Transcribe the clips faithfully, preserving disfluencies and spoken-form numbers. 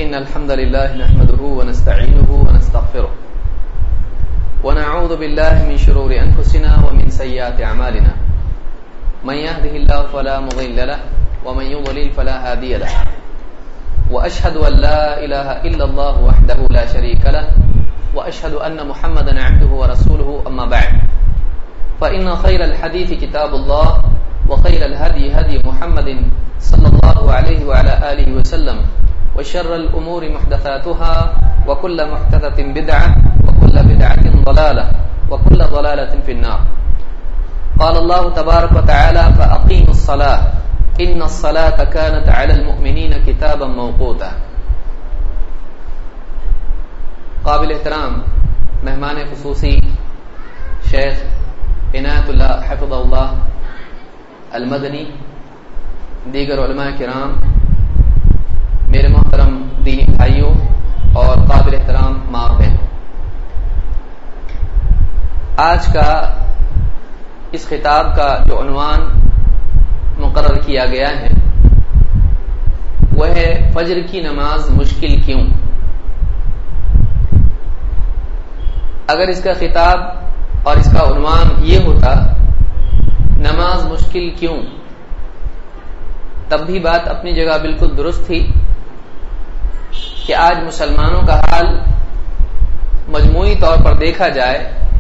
إن الحمد لله نحمده ونستعينه ونستغفره ونعوذ بالله من شرور أنفسنا ومن سيئات أعمالنا من يهده الله فلا مضل له ومن يضلل فلا هادي له وأشهد أن لا إله إلا الله وحده لا شريك له وأشهد أن محمدا عبده ورسوله أما بعد فإن خير الحديث كتاب الله وخير الهدي هدي محمد صلى الله عليه وعلى آله وسلم وشر الأمور محدثاتها وكل محدثة بدعة وكل بدعة ضلالة وكل ضلالة في النار. قال الله تبارك وتعالى فأقيموا الصلاة إن الصلاة كانت على المؤمنين كتابا موقوتا. قابل احترام مہمان خصوصی شیخ عنایت اللہ حفظہ اللہ المدنی، دیگر علماء کرام، میرے محترم دینی بھائیوں اور قابل احترام ماں بہنوں، آج کا اس خطاب کا جو عنوان مقرر کیا گیا ہے وہ ہے فجر کی نماز مشکل کیوں. اگر اس کا خطاب اور اس کا عنوان یہ ہوتا نماز مشکل کیوں، تب بھی بات اپنی جگہ بالکل درست تھی کہ آج مسلمانوں کا حال مجموعی طور پر دیکھا جائے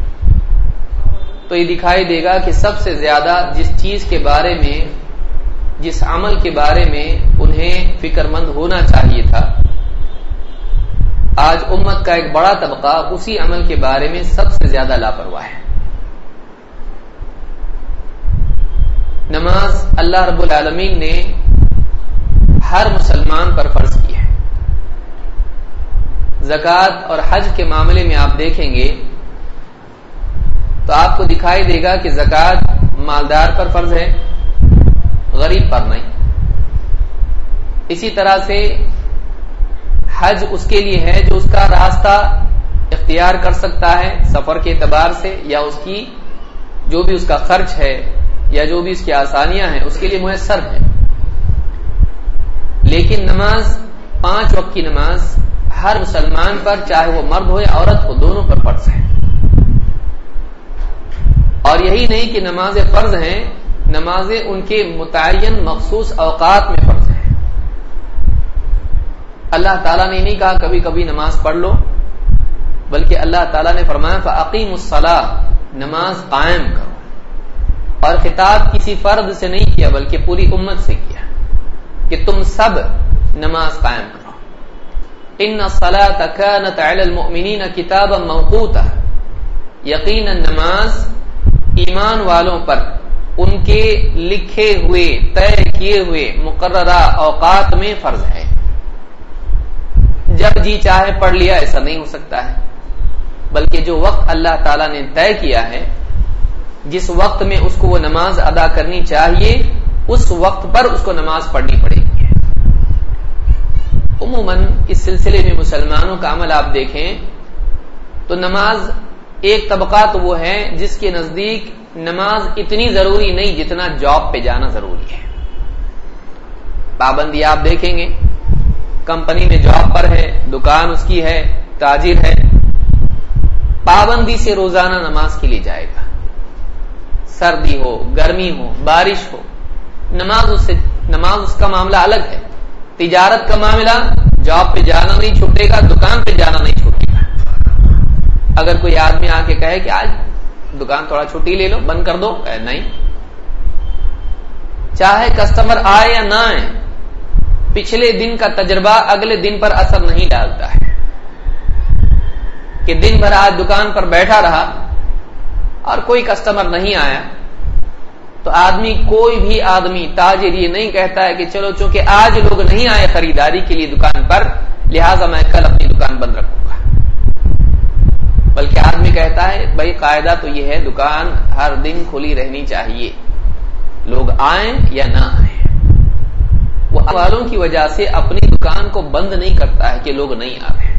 تو یہ دکھائی دے گا کہ سب سے زیادہ جس چیز کے بارے میں، جس عمل کے بارے میں انہیں فکر مند ہونا چاہیے تھا، آج امت کا ایک بڑا طبقہ اسی عمل کے بارے میں سب سے زیادہ لاپرواہ ہے. نماز اللہ رب العالمین نے ہر مسلمان پر فرض کی ہے. زکوٰۃ اور حج کے معاملے میں آپ دیکھیں گے تو آپ کو دکھائی دے گا کہ زکوٰۃ مالدار پر فرض ہے، غریب پر نہیں. اسی طرح سے حج اس کے لیے ہے جو اس کا راستہ اختیار کر سکتا ہے سفر کے اعتبار سے، یا اس کی جو بھی اس کا خرچ ہے یا جو بھی اس کی آسانیاں ہیں اس کے لیے میسر ہے. لیکن نماز، پانچ وقت کی نماز ہر مسلمان پر، چاہے وہ مرد ہو یا عورت ہو، دونوں پر فرض ہے. اور یہی نہیں کہ نمازیں فرض ہیں، نمازیں ان کے متعین مخصوص اوقات میں فرض ہیں. اللہ تعالیٰ نے نہیں کہا کبھی کبھی نماز پڑھ لو، بلکہ اللہ تعالیٰ نے فرمایا فَأَقِيمُوا الصَّلَاةَ، نماز قائم کرو. اور خطاب کسی فرد سے نہیں کیا بلکہ پوری امت سے کیا کہ تم سب نماز قائم کرو. ان الصلاۃ کانت علی المؤمنین کتابا موقوتا، یقینا نماز ایمان والوں پر ان کے لکھے ہوئے، طے کیے ہوئے مقررہ اوقات میں فرض ہے. جب جی چاہے پڑھ لیا ایسا نہیں ہو سکتا ہے، بلکہ جو وقت اللہ تعالیٰ نے طے کیا ہے، جس وقت میں اس کو وہ نماز ادا کرنی چاہیے، اس وقت پر اس کو نماز پڑھنی پڑے گی. عموماً اس سلسلے میں مسلمانوں کا عمل آپ دیکھیں تو نماز ایک طبقہ تو وہ ہے جس کے نزدیک نماز اتنی ضروری نہیں جتنا جاب پہ جانا ضروری ہے. پابندی آپ دیکھیں گے، کمپنی میں جاب پر ہے، دکان اس کی ہے، تاجر ہے، پابندی سے روزانہ نماز کے لیے جائے گا. سردی ہو، گرمی ہو، بارش ہو، نماز اس سے نماز اس کا معاملہ الگ ہے. تجارت کا معاملہ، جاب پہ جانا نہیں چھوٹے گا، دکان پہ جانا نہیں چھوٹے گا. اگر کوئی آدمی آ کے کہے کہ آج دکان تھوڑا چھٹی لے لو، بند کر دو، نہیں. چاہے کسٹمر آئے یا نہ آئے، پچھلے دن کا تجربہ اگلے دن پر اثر نہیں ڈالتا ہے کہ دن بھر آج دکان پر بیٹھا رہا اور کوئی کسٹمر نہیں آیا تو آدمی، کوئی بھی آدمی تاجر یہ نہیں کہتا ہے کہ چلو چونکہ آج لوگ نہیں آئے خریداری کے لیے دکان پر لہذا میں کل اپنی دکان بند رکھوں گا. بلکہ آدمی کہتا ہے بھائی قاعدہ تو یہ ہے دکان ہر دن کھلی رہنی چاہیے، لوگ آئیں یا نہ آئیں. وہ والوں کی وجہ سے اپنی دکان کو بند نہیں کرتا ہے کہ لوگ نہیں آ رہے.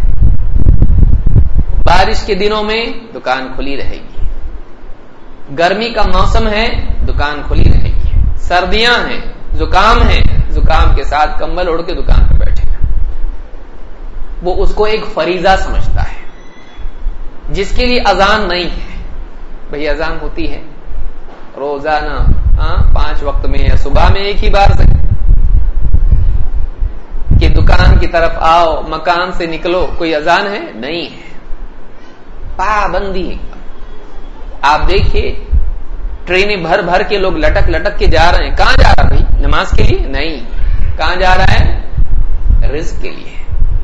بارش کے دنوں میں دکان کھلی رہے گی، گرمی کا موسم ہے دکان کھلی رہے گی، سردیاں ہیں، زکام ہے، زکام کے ساتھ کمبل اوڑھ کے دکان پہ بیٹھے گا. وہ اس کو ایک فریضہ سمجھتا ہے، جس کے لیے اذان نہیں ہے. بھئی اذان ہوتی ہے روزانہ ہاں پانچ وقت میں یا صبح میں ایک ہی بار سے کہ دکان کی طرف آؤ، مکان سے نکلو، کوئی اذان ہے؟ نہیں ہے، پابندی ہے. آپ دیکھیے ٹرینیں بھر بھر کے لوگ لٹک لٹک کے جا رہے ہیں. کہاں جا رہا بھائی؟ نماز کے لیے؟ نہیں. کہاں جا رہا ہے؟ رزق کے لیے،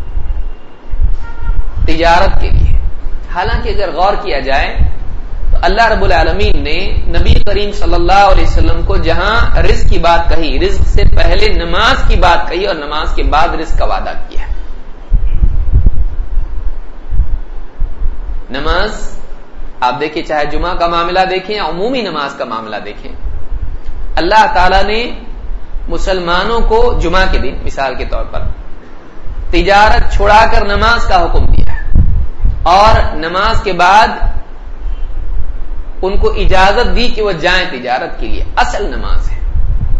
تجارت کے لیے. حالانکہ اگر غور کیا جائے تو اللہ رب العالمین نے نبی کریم صلی اللہ علیہ وسلم کو جہاں رزق کی بات کہی، رزق سے پہلے نماز کی بات کہی اور نماز کے بعد رزق کا وعدہ کیا. نماز آپ دیکھیں، چاہے جمعہ کا معاملہ دیکھیں یا عمومی نماز کا معاملہ دیکھیں، اللہ تعالی نے مسلمانوں کو جمعہ کے دن مثال کے طور پر تجارت چھڑا کر نماز کا حکم دیا اور نماز کے بعد ان کو اجازت دی کہ وہ جائیں تجارت کے لیے. اصل نماز ہے.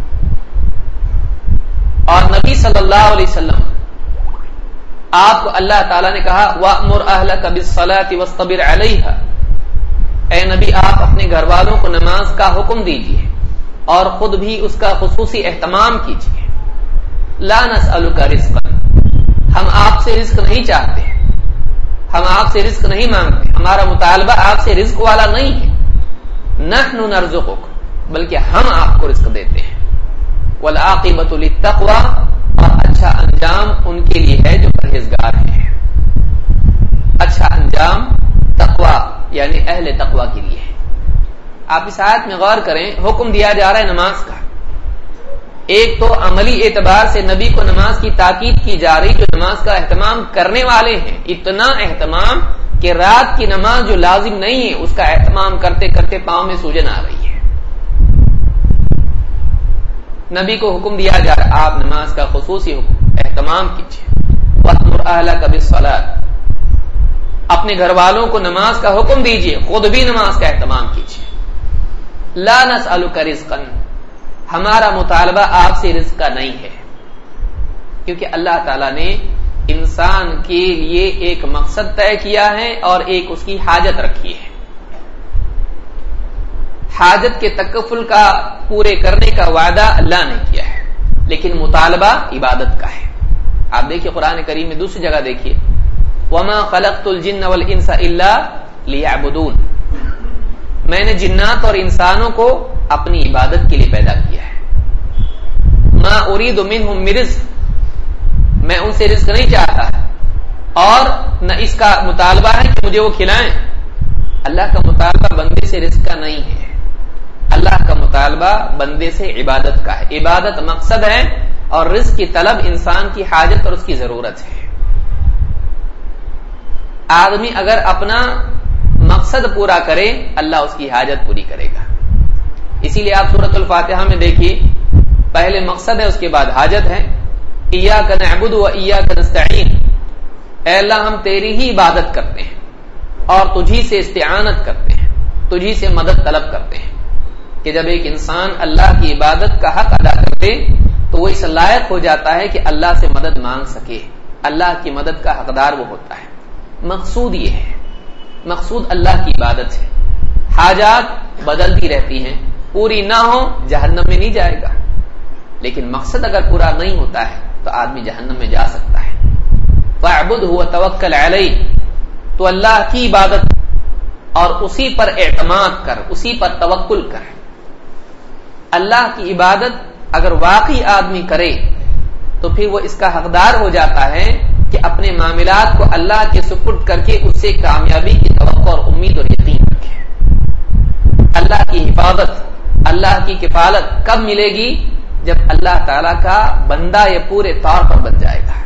اور نبی صلی اللہ علیہ وسلم آپ کو اللہ تعالیٰ نے کہا وَأْمُرْ أَهْلَكَ بِالصَّلَاةِ وَاصْطَبِرْ عَلَيْهَا، اے نبی آپ اپنے گھر والوں کو نماز کا حکم دیجیے اور خود بھی اس کا خصوصی اہتمام کیجیے. لا نسألک رزقا، ہم آپ سے رزق نہیں چاہتے، ہم آپ سے رزق نہیں مانگتے، ہمارا مطالبہ آپ سے رزق والا نہیں ہے. نحن نرزقک، بلکہ ہم آپ کو رزق دیتے ہیں. والعاقبۃ للتقوی، اور اچھا انجام ان کے لیے ہے جو پرہیزگار ہیں. اچھا انجام تقوی یعنی اہل تقوی کے لیے ہے. آپ اس آیت میں غور کریں، حکم دیا جا رہا ہے نماز کا. ایک تو عملی اعتبار سے نبی کو نماز کی تاکید کی جا رہی جو نماز کا اہتمام کرنے والے ہیں. اتنا اہتمام کہ رات کی نماز جو لازم نہیں ہے اس کا اہتمام کرتے کرتے پاؤں میں سوجن آ رہی ہے. نبی کو حکم دیا جا رہا ہے آپ نماز کا خصوصی حکم اہتمام کیجیے. وَأْمُرْ أَهْلَكَ بِالصَّلَاةِ، اپنے گھر والوں کو نماز کا حکم دیجیے، خود بھی نماز کا اہتمام کیجیے. لا نسألک رزقا، ہمارا مطالبہ آپ سے رزق کا نہیں ہے، کیونکہ اللہ تعالیٰ نے انسان کے لیے ایک مقصد طے کیا ہے اور ایک اس کی حاجت رکھی ہے. حاجت کے تکفل کا پورے کرنے کا وعدہ اللہ نے کیا ہے، لیکن مطالبہ عبادت کا ہے. آپ دیکھیے قرآن کریم میں دوسری جگہ دیکھیے وَمَا خَلَقْتُ الْجِنَّ وَالْإِنسَ إِلَّا لِيَعْبُدُونَ، میں نے جنات اور انسانوں کو اپنی عبادت کے لیے پیدا کیا ہے. مَا أُرِيدُ مِنْهُمْ مِنْ رِزْقٍ، میں ان سے رزق نہیں چاہتا اور نہ اس کا مطالبہ ہے کہ مجھے وہ کھلائیں. اللہ کا مطالبہ بندے سے رزق کا نہیں ہے، اللہ کا مطالبہ بندے سے عبادت کا ہے. عبادت مقصد ہے اور رزق کی طلب انسان کی حاجت اور اس کی ضرورت ہے. آدمی اگر اپنا مقصد پورا کرے اللہ اس کی حاجت پوری کرے گا. اسی لیے آپ سورۃ الفاتحہ میں دیکھیے پہلے مقصد ہے، اس کے بعد حاجت ہے. ایاک نعبد و ایاک نستعین، اے اللہ ہم تیری ہی عبادت کرتے ہیں اور تجھی سے استعانت کرتے ہیں، تجھی سے مدد طلب کرتے ہیں. کہ جب ایک انسان اللہ کی عبادت کا حق ادا کرتے تو وہ اس لائق ہو جاتا ہے کہ اللہ سے مدد مانگ سکے. اللہ کی مدد کا حقدار وہ ہوتا ہے. مقصود یہ ہے، مقصود اللہ کی عبادت ہے. حاجات بدلتی رہتی ہیں، پوری نہ ہو جہنم میں نہیں جائے گا، لیکن مقصد اگر پورا نہیں ہوتا ہے تو آدمی جہنم میں جا سکتا ہے. فَاعْبُدْهُ وَتَوَكَّلْ عَلَيْهِ، تو اللہ کی عبادت اور اسی پر اعتماد کر، اسی پر توکل کر. اللہ کی عبادت اگر واقعی آدمی کرے تو پھر وہ اس کا حقدار ہو جاتا ہے کہ اپنے معاملات کو اللہ کے سپرد کر کے اس سے کامیابی کی توقع اور امید اور یقین رکھے. اللہ کی حفاظت، اللہ کی کفالت کب ملے گی؟ جب اللہ تعالی کا بندہ یہ پورے طور پر بن جائے گا.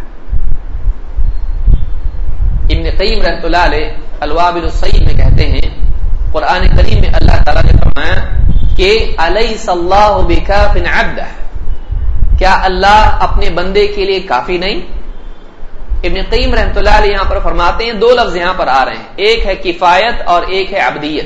ابن قیم رحمۃ اللہ علیہ الوابل الصیب میں کہتے ہیں قرآن کریم میں اللہ تعالی نے فرمایا کہ الیس اللہ بکاف عبدہ، کیا اللہ اپنے بندے کے لیے کافی نہیں؟ ابن قیم رحمۃ اللہ علیہ یہاں پر فرماتے ہیں دو لفظ یہاں پر آ رہے ہیں، ایک ہے کفایت اور ایک ہے عبدیت.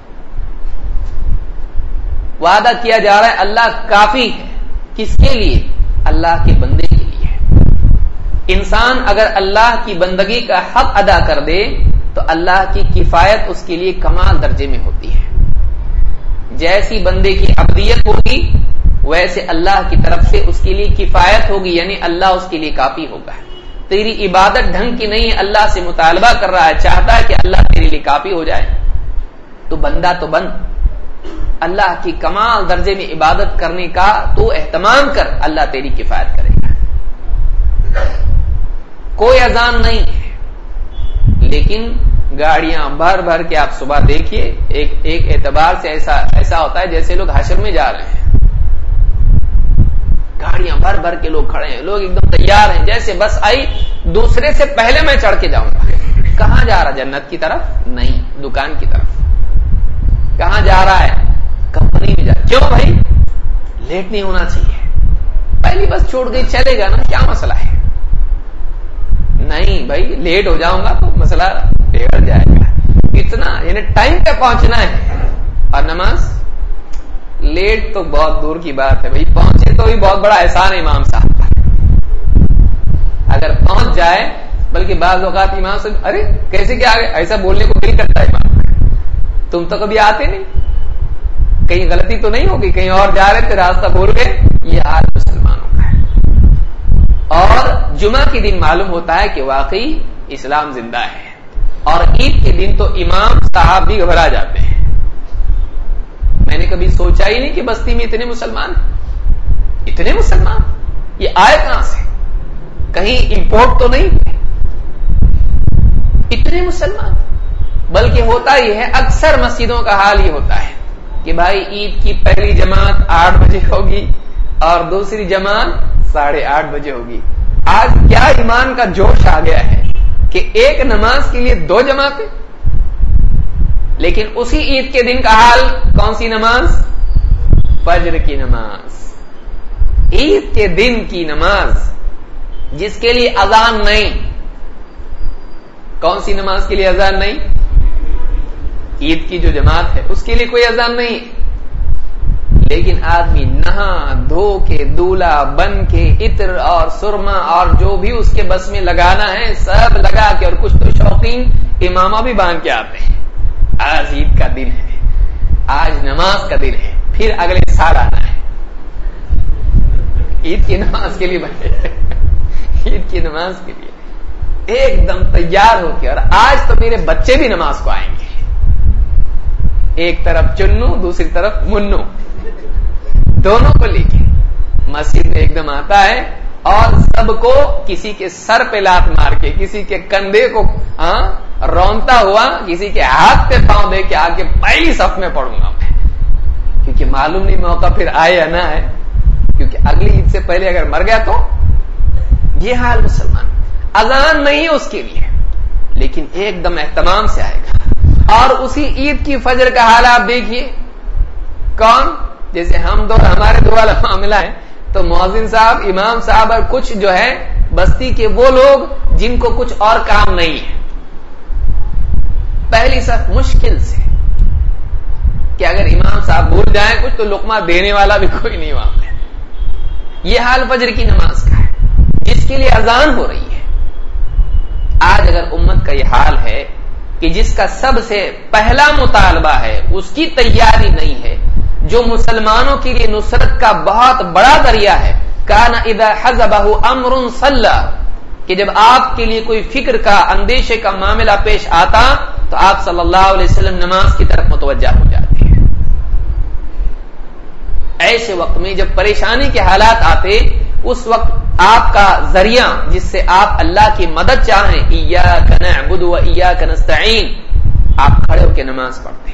وعدہ کیا جا رہا ہے اللہ کافی ہے، کس کے لیے؟ اللہ کے بندے کے لیے. انسان اگر اللہ کی بندگی کا حق ادا کر دے تو اللہ کی کفایت اس کے لیے کمال درجے میں ہوتی ہے. جیسی بندے کی عبدیت ہوگی ویسے اللہ کی طرف سے اس کے لیے کفایت ہوگی, یعنی اللہ اس کے لیے کافی ہوگا. تیری عبادت ڈھنگ کی نہیں ہے, اللہ سے مطالبہ کر رہا ہے, چاہتا ہے کہ اللہ تیرے لیے کافی ہو جائے, تو بندہ تو بند, اللہ کی کمال درجے میں عبادت کرنے کا تو اہتمام کر, اللہ تیری کفایت کرے گا. کوئی اذان نہیں ہے لیکن گاڑیاں بھر بھر کے آپ صبح دیکھیے, ایک ایک اعتبار سے ایسا ایسا ہوتا ہے جیسے لوگ حشر میں جا رہے ہیں. گاڑیاں بھر بھر کے لوگ کھڑے ہیں, لوگ ایک دم تیار ہیں, جیسے بس آئی دوسرے سے پہلے میں چڑھ کے جاؤں گا. کہاں جا رہا؟ جنت کی طرف نہیں, دکان کی طرف. کہاں جا رہا ہے؟ کمپنی میں جا. کیوں بھائی؟ لیٹ نہیں ہونا چاہیے, پہلی بس چھوٹ گئی چلے گا نا, کیا مسئلہ ہے؟ نہیں بھائی, لیٹ ہو جاؤں گا تو مسئلہ بگڑ جائے گا. اتنا یعنی ٹائم پہ پہنچنا ہے. اور نماز لیٹ تو بہت دور کی بات ہے بھائی, پہنچے تو ہی بہت بڑا احسان ہے امام صاحب کا. اگر پہنچ جائے, بلکہ بعض اوقات امام صاحب ارے کیسے کیا آگے, ایسا بولنے کو دل کرتا ہے امام, تم تو کبھی آتے نہیں, کہیں غلطی تو نہیں ہوگی, کہیں اور جا رہے تھے راستہ بھول گئے. یہ حال مسلمانوں کا ہے. اور جمعہ کے دن معلوم ہوتا ہے کہ واقعی اسلام زندہ ہے, اور عید کے دن تو امام صاحب بھی گھبرا جاتے ہیں. میں نے کبھی سوچا ہی نہیں کہ بستی میں اتنے مسلمان, اتنے مسلمان یہ آئے کہاں سے, کہیں امپورٹ تو نہیں ہوئے, اتنے مسلمان. بلکہ ہوتا ہی ہے, اکثر مسجدوں کا حال یہ ہوتا ہے کہ بھائی عید کی پہلی جماعت آٹھ بجے ہوگی اور دوسری جماعت ساڑھے آٹھ بجے ہوگی. آج کیا ایمان کا جوش آ گیا ہے کہ ایک نماز کے لیے دو جماعتیں. لیکن اسی عید کے دن کا حال کون سی نماز؟ فجر کی نماز. عید کے دن کی نماز جس کے لیے اذان نہیں. کون سی نماز کے لیے اذان نہیں؟ عید کی جو جماعت ہے اس کے لیے کوئی اذان نہیں. لیکن آدمی نہا دھو کے دولہا بن کے عطر اور سرما اور جو بھی اس کے بس میں لگانا ہے سب لگا کے, اور کچھ تو شوقین امامہ بھی باندھ کے آتے ہیں. آج عید کا دن ہے, آج نماز کا دن ہے, پھر اگلے سال آنا ہے عید کی نماز کے لیے بنے عید کی نماز کے لیے ایک دم تیار ہو کے. اور آج تو میرے بچے بھی نماز کو آئیں گے, ایک طرف چنو دوسری طرف منو, دونوں کو لے کے مسجد میں ایک دم آتا ہے, اور سب کو کسی کے سر پہ لات مار کے, کسی کے کندھے کو ہاں رونتا ہوا, کسی کے ہاتھ پہ پاؤں دے کے آگے پہلی صف میں پڑوں گا میں, کیونکہ معلوم نہیں موقع پھر آئے یا نہ آئے, کیونکہ اگلی عید سے پہلے اگر مر گیا تو. یہ حال مسلمان, اذان نہیں اس کے لیے لیکن ایک دم اہتمام سے آئے گا. اور اسی عید کی فجر کا حال آپ دیکھیے, کون جیسے ہم دو ہمارے دو والا معاملہ ہے تو مؤذن صاحب, امام صاحب اور کچھ جو ہے بستی کے وہ لوگ جن کو کچھ اور کام نہیں ہے, پہلی صف مشکل سے کہ اگر امام صاحب بھول جائیں کچھ تو لقمہ دینے والا بھی کوئی نہیں وہاں پہ. یہ حال فجر کی نماز کا ہے جس کے لیے اذان ہو رہی ہے. آج اگر امت کا یہ حال ہے کہ جس کا سب سے پہلا مطالبہ ہے اس کی تیاری نہیں ہے, جو مسلمانوں کے لیے نصرت کا بہت بڑا ذریعہ ہے, کان اذا حزبہ امر صلی, کہ جب آپ کے لیے کوئی فکر کا اندیشے کا معاملہ پیش آتا تو آپ صلی اللہ علیہ وسلم نماز کی طرف متوجہ ہو جاتے ہیں. ایسے وقت میں جب پریشانی کے حالات آتے, اس وقت آپ کا ذریعہ جس سے آپ اللہ کی مدد چاہیں, ایاک نعبد و ایاک نستعین, آپ کھڑے ہو کے نماز پڑھتے ہیں.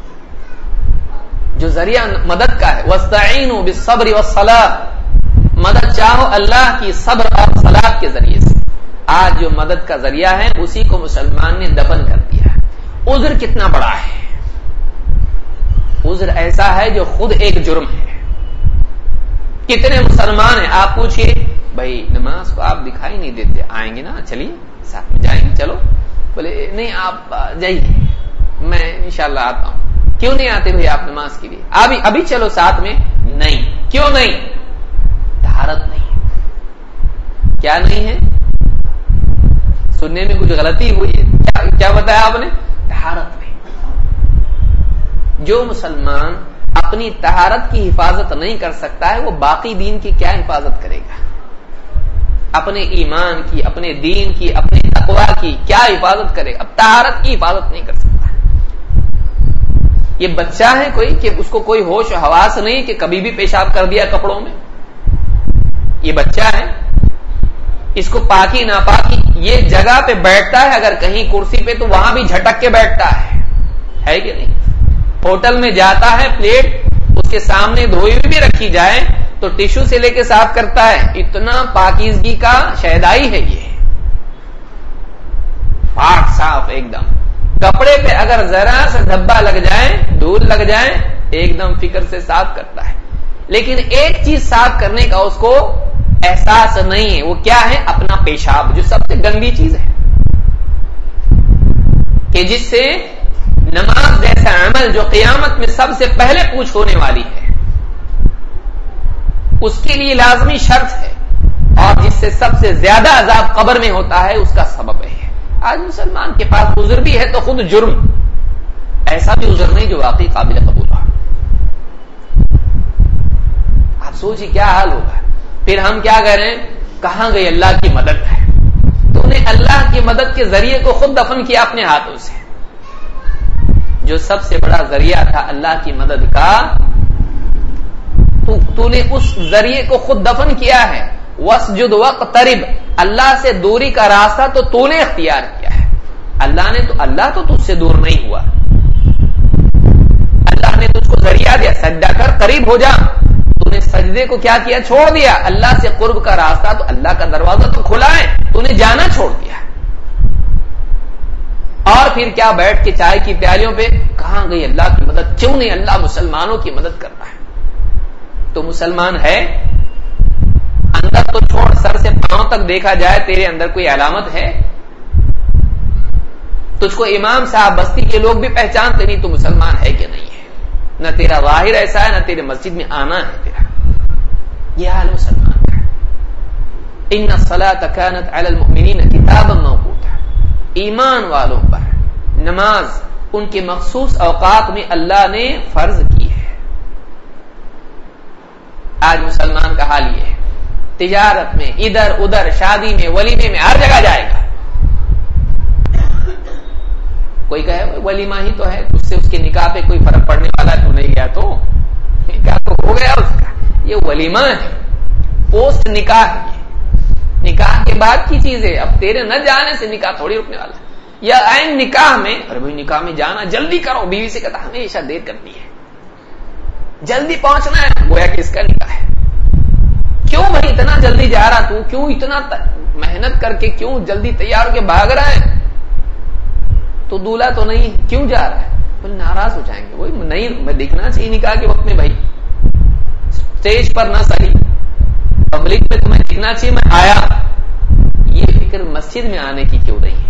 جو ذریعہ مدد کا ہے, واستعینوا بالصبر والصلاۃ, مدد چاہو اللہ کی صبر اور صلاۃ کے ذریعے سے. آج جو مدد کا ذریعہ ہے اسی کو مسلمان نے دفن کر دیا ہے. عذر کتنا بڑا ہے, عذر ایسا ہے جو خود ایک جرم ہے. کتنے مسلمان ہیں آپ پوچھئے, بھائی نماز کو آپ دکھائی نہیں دیتے, آئیں گے نا, چلیے ساتھ میں جائیں گے, چلو. بولے نہیں آپ جائیے, میں انشاءاللہ آتا ہوں. کیوں نہیں آتے بھائی آپ نماز کے لیے؟ ابھی ابھی چلو ساتھ میں. نہیں, کیوں نہیں؟ طہارت نہیں ہے. کیا نہیں ہے؟ سننے میں کچھ غلطی ہوئی ہے. کیا, کیا بتایا آپ نے؟ طہارت میں. جو مسلمان اپنی طہارت کی حفاظت نہیں کر سکتا ہے وہ باقی دین کی کیا حفاظت کرے گا؟ اپنے ایمان کی، اپنے دین کی، اپنے تقوی کی کیا حفاظت کرے؟ اب طہارت کی حفاظت نہیں کر سکتا. یہ بچہ ہے کوئی کہ اس کو کوئی ہوش و حواس نہیں کہ کبھی بھی پیشاب کر دیا کپڑوں میں؟ یہ بچہ ہے، اس کو پاکی ناپاکی یہ جگہ پہ بیٹھتا ہے، اگر کہیں کرسی پہ تو وہاں بھی جھٹک کے بیٹھتا ہے، ہے کہ نہیں؟ ہوٹل میں جاتا ہے، پلیٹ اس کے سامنے دھوئی ہوئی بھی رکھی جائے تو ٹیشو سے لے کے صاف کرتا ہے. اتنا پاکیزگی کا شہدائی ہے یہ، پاک صاف ایک دم. کپڑے پہ اگر ذرا سا دھبا لگ جائے، دھول لگ جائے، ایک دم فکر سے صاف کرتا ہے. لیکن ایک چیز صاف کرنے کا اس کو احساس نہیں ہے، وہ کیا ہے؟ اپنا پیشاب، جو سب سے گندی چیز ہے، کہ جس سے نماز جیسا عمل جو قیامت میں سب سے پہلے پوچھ ہونے والی ہے، اس کے لیے لازمی شرط ہے، اور جس سے سب سے زیادہ عذاب قبر میں ہوتا ہے، اس کا سبب ہے. آج مسلمان کے پاس عذر بھی ہے تو خود جرم، ایسا بھی عذر نہیں جو واقعی قابل قبول ہو. آپ سوچیے کیا حال ہوگا. پھر ہم کیا کہہ رہے ہیں؟ کہاں گئی اللہ کی مدد ہے؟ تو نے اللہ کی مدد کے ذریعے کو خود دفن کیا اپنے ہاتھوں سے. جو سب سے بڑا ذریعہ تھا اللہ کی مدد کا، تو, تو نے اس ذریعے کو خود دفن کیا ہے. واسجد واقترب، اللہ سے دوری کا راستہ تو تو نے اختیار کیا ہے. اللہ نے تو اللہ تو تجھ سے دور نہیں ہوا، اللہ نے تجھ کو ذریعہ دیا، سجدہ کر، قریب ہو جا. تو نے سجدے کو کیا کیا؟ چھوڑ دیا. اللہ سے قرب کا راستہ تو اللہ کا دروازہ تو کھلا ہے، تو نے جانا چھوڑ دیا. اور پھر کیا بیٹھ کے چائے کی پیالیوں پہ کہاں گئی اللہ کی مدد؟ کیوں نہیں اللہ مسلمانوں کی مدد کرتا ہے؟ تو مسلمان ہے، اندر تو چھوڑ، سر سے پاؤں تک دیکھا جائے تیرے اندر کوئی علامت ہے؟ تجھ کو امام صاحب بستی کے لوگ بھی پہچانتے نہیں تو مسلمان ہے کہ نہیں ہے؟ نہ تیرا ظاہر ایسا ہے، نہ تیرے مسجد میں آنا ہے تیرا. یہ حال مسلمان کا ہے. ان الصلاۃ کانت علی المؤمنین کتابا موقوتا، ایمان والوں پر نماز ان کے مخصوص اوقات میں اللہ نے فرض کی ہے. آج مسلمان کا حال یہ ہے، تجارت میں، ادھر ادھر، شادی میں، ولیمے میں، ہر جگہ جائے گا. کوئی کہے ولیمہ ہی تو ہے، اس سے اس کے نکاح پہ کوئی فرق پڑنے والا تو نہیں گیا، تو نکاح تو ہو گیا اس کا. یہ ولیمہ ہے، پوسٹ نکاح ہے، نکاح کے بعد کی چیز ہے. اب تیرے نہ جانے سے نکاح تھوڑی رکنے والا. یا عین نکاح میں، ارے بھائی نکاح میں جانا، جلدی کرو. بیوی سے کہتا ہمیشہ دیر کرتی ہے، جلدی پہنچنا ہے، گویا کہ اس کا نکاح ہے. کیوں بھائی اتنا جلدی جا رہا تو؟ کیوں اتنا محنت کر کے کیوں جلدی تیار ہو کے بھاگ رہا ہے؟ تو دولہا تو نہیں، کیوں جا رہا ہے؟ بولے ناراض ہو جائیں گے. وہی نہیں، میں دیکھنا چاہیے نکاح کے وقت میں بھائی، اسٹیج پر نہ صحیح، پبلک میں تمہیں دیکھنا چاہیے میں آیا. یہ فکر مسجد میں آنے کی کیوں نہیں ہے؟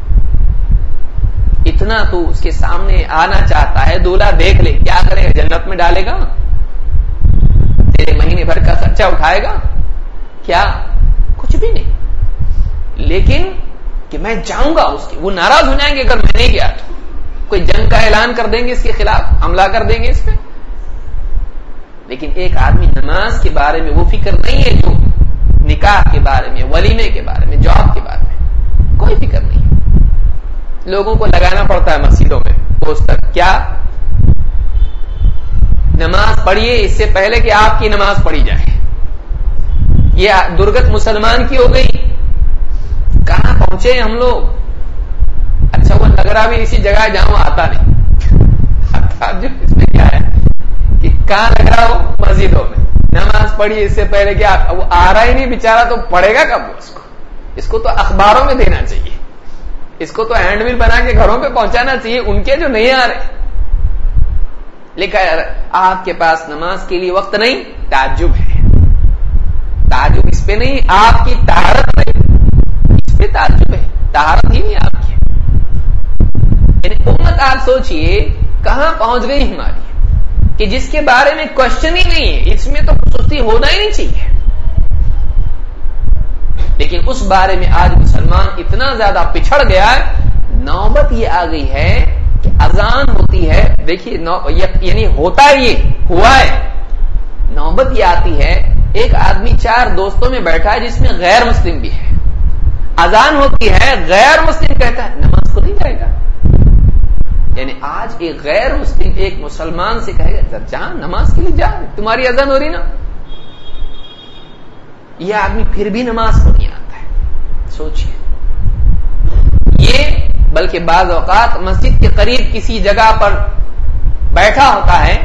اتنا تو اس کے سامنے آنا چاہتا ہے، دولہا دیکھ لے، کیا کرے گا؟ جنت میں ڈالے گا؟ تیرے مہینے بھر کا خرچہ اٹھائے گا؟ کیا؟ کچھ بھی نہیں. لیکن کہ میں جاؤں گا، اس کے وہ ناراض ہو جائیں گے اگر میں نہیں گیا تو. کوئی جنگ کا اعلان کر دیں گے، اس کے خلاف حملہ کر دیں گے اس پہ. لیکن ایک آدمی نماز کے بارے میں وہ فکر نہیں ہے جو نکاح کے بارے میں، ولیمے کے بارے میں، جاب کے بارے میں کوئی فکر نہیں. لوگوں کو لگانا پڑتا ہے مسجدوں میں پوسٹر، کیا نماز پڑھیے اس سے پہلے کہ آپ کی نماز پڑھی جائے. یہ درگت مسلمان کی ہو گئی. کہاں پہنچے ہم لوگ؟ اچھا وہ لگ رہا بھی اسی جگہ جہاں وہ آتا نہیں. اس میں کیا ہے کہ کہاں لگ رہا ہو؟ مسجدوں میں. نماز پڑھی اس سے پہلے کہ وہ آ رہا ہی نہیں بیچارہ، تو پڑھے گا کب اس کو؟ اس کو تو اخباروں میں دینا چاہیے، اس کو تو ہینڈ بل بنا کے گھروں پہ پہنچانا چاہیے. ان کے جو نہیں آ رہے لکھا ہے آپ کے پاس نماز کے لیے وقت نہیں. تعجب ہے، تعجب اس پہ نہیں، آپ کی طہارت نہیں، اس پہ تعجب ہے. طہارت ہی نہیں آپ کی. یعنی امت آپ سوچئے کہاں پہنچ گئی ہماری، کہ جس کے بارے میں کوشچن ہی نہیں ہے. اس میں تو سستی ہونا ہی نہیں چاہیے. لیکن اس بارے میں آج مسلمان مسلمان اتنا زیادہ پچھڑ گیا ہے، نوبت یہ آ گئی ہے کہ اذان ہوتی ہے، دیکھیے یعنی ہوتا ہے، یہ ہوا ہے، نوبت یہ آتی ہے ایک آدمی چار دوستوں میں بیٹھا ہے جس میں غیر مسلم بھی ہے، اذان ہوتی ہے، غیر مسلم کہتا ہے نماز کو نہیں جائے گا. یعنی آج ایک غیر مسلم ایک مسلمان سے کہے گا جہاں نماز کے لیے جا، تمہاری اذان ہو رہی نا، یہ آدمی پھر بھی نماز کو نہیں آتا ہے. سوچئے، یہ بلکہ بعض اوقات مسجد کے قریب کسی جگہ پر بیٹھا ہوتا ہے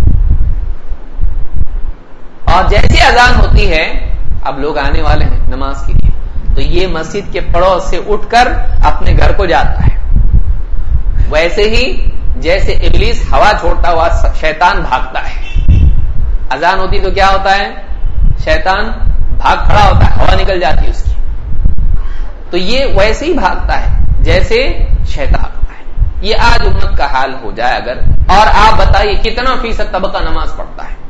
اور جیسے اذان ہوتی ہے اب لوگ آنے والے ہیں نماز کے لیے، تو یہ مسجد کے پڑوس سے اٹھ کر اپنے گھر کو جاتا ہے. ویسے ہی جیسے ابلیس ہوا چھوڑتا ہوا شیطان بھاگتا ہے، اذان ہوتی تو کیا ہوتا ہے، شیطان بھاگ کھڑا ہوتا ہے، ہوا نکل جاتی ہے اس کی. تو یہ ویسے ہی بھاگتا ہے جیسے شیطان بھاگتا ہے. یہ آج امت کا حال ہو جائے اگر، اور آپ بتائیے کتنا فیصد طبقہ نماز پڑھتا ہے.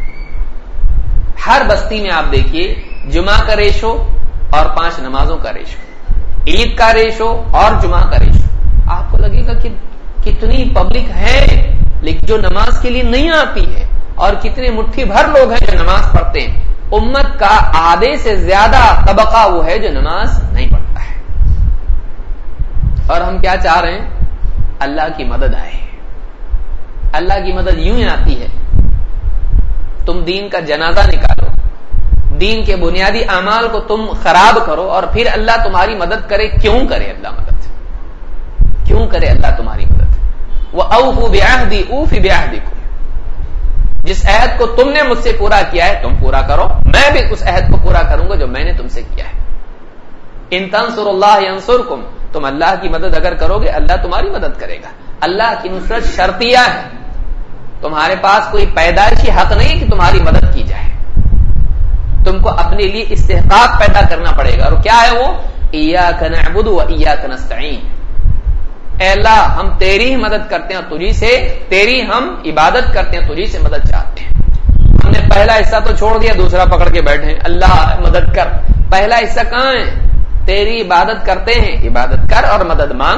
ہر بستی میں آپ دیکھیے جمعہ کا ریشو اور پانچ نمازوں کا ریشو، عید کا ریشو اور جمعہ کا ریشو. آپ کو لگے گا کہ کتنی پبلک ہے لیکن جو نماز کے لیے نہیں آتی ہے، اور کتنے مٹھی بھر لوگ ہیں جو نماز پڑھتے ہیں. امت کا آدھے سے زیادہ طبقہ وہ ہے جو نماز نہیں پڑھتا ہے. اور ہم کیا چاہ رہے ہیں، اللہ کی مدد آئے. اللہ کی مدد یوں ہی آتی ہے، تم دین کا جنازہ نکالو، دین کے بنیادی اعمال کو تم خراب کرو، اور پھر اللہ تمہاری مدد کرے. کیوں کرے اللہ مدد؟ کیوں کرے اللہ تمہاری مدد؟ وَأَوْفُوا بِعَهْدِي أُوفِ بِعَهْدِكُمْ، جس عہد کو تم نے مجھ سے پورا کیا ہے تم پورا کرو، میں بھی اس عہد کو پورا کروں گا جو میں نے تم سے کیا ہے. ان تنصروا اللہ ینصرکم، تم اللہ کی مدد اگر کرو گے اللہ تمہاری مدد کرے گا. اللہ کی نصرت شرطیہ ہے، تمہارے پاس کوئی پیدائشی حق نہیں کہ تمہاری مدد کی جائے. تم کو اپنے لیے استحقاق پیدا کرنا پڑے گا، اور کیا ہے وہ؟ ایاک نعبد و ایاک نستعین. اے اللہ ہم تیری ہی مدد کرتے ہیں اور تجھی سے، تیری ہم عبادت کرتے ہیں، تجھی سے مدد چاہتے ہیں. ہم نے پہلا حصہ تو چھوڑ دیا، دوسرا پکڑ کے بیٹھے ہیں اللہ مدد کر. پہلا حصہ کہاں ہے؟ تیری عبادت کرتے ہیں، عبادت کر اور مدد مانگ.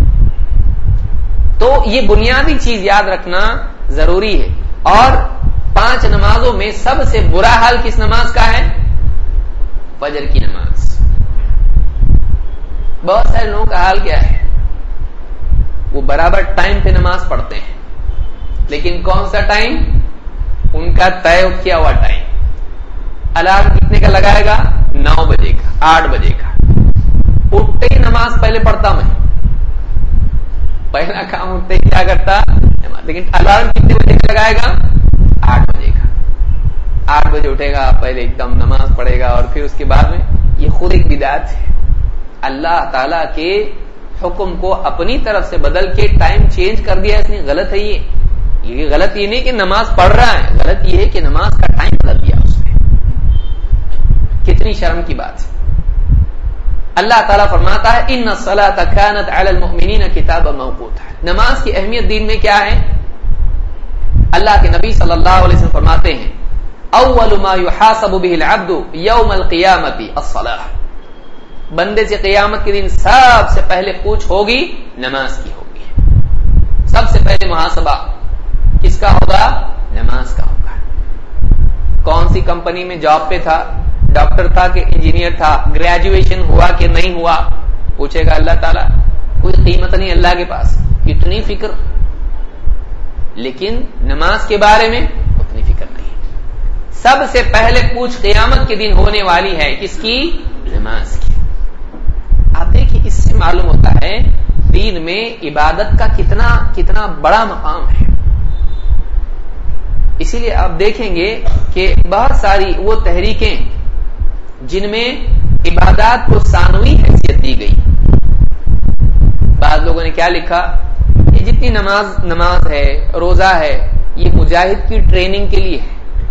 تو یہ بنیادی چیز یاد رکھنا ضروری ہے. اور پانچ نمازوں میں سب سے برا حال کس نماز کا ہے؟ فجر کی نماز. بہت سارے لوگوں کا حال کیا ہے، وہ برابر ٹائم پہ نماز پڑھتے ہیں، لیکن کون سا ٹائم؟ ان کا طے کیا ہوا ٹائم. الارم کتنے کا لگائے گا؟ نو بجے کا، آٹھ بجے کا. اٹھتے ہی نماز پہلے پڑھتا میں، پہلا کام اٹھتے ہی کیا کرتا، لیکن الارم کتنے بجے کا لگائے گا؟ آٹھ بجے کا. آٹھ بجے اٹھے گا، پہلے ایک دم نماز پڑھے گا، اور پھر اس کے بعد میں یہ خود ایک بدعت ہے. اللہ تعالی کے حکم کو اپنی طرف سے بدل کے ٹائم چینج کر دیا، اس نے غلط ہے. یہ یہ غلط یہ نہیں کہ نماز پڑھ رہا ہے، غلط یہ ہے کہ نماز کا ٹائم بدل دیا اس نے. کتنی شرم کی بات ہے. اللہ تعالیٰ فرماتا ہے ان الصلاۃ کانت علی المؤمنین کتابا موقوتا. نماز کی اہمیت دین میں کیا ہے؟ اللہ کے نبی صلی اللہ علیہ وسلم فرماتے ہیں اول ما یحاسب به العبد یوم القیامۃ الصلاۃ. بندے سے قیامت کے دن سب سے پہلے پوچھ ہوگی نماز کی ہوگی. سب سے پہلے محاسبہ کس کا ہوگا؟ نماز کا ہوگا. کون سی کمپنی میں جاب پہ تھا، ڈاکٹر تھا کہ انجینئر تھا، گریجویشن ہوا کہ نہیں ہوا، پوچھے گا اللہ تعالیٰ. کوئی قیمت نہیں اللہ کے پاس، اتنی فکر، لیکن نماز کے بارے میں اتنی فکر نہیں. سب سے پہلے پوچھ قیامت کے دن ہونے والی ہے کس کی؟ نماز کی. آپ دیکھیں اس سے معلوم ہوتا ہے دین میں عبادت کا کتنا کتنا بڑا مقام ہے. اسی لیے آپ دیکھیں گے کہ بہت ساری وہ تحریکیں جن میں عبادات کو ثانوی حیثیت دی گئی. بعض لوگوں نے کیا لکھا، یہ جتنی نماز نماز ہے، روزہ ہے، یہ مجاہد کی ٹریننگ کے لیے ہے.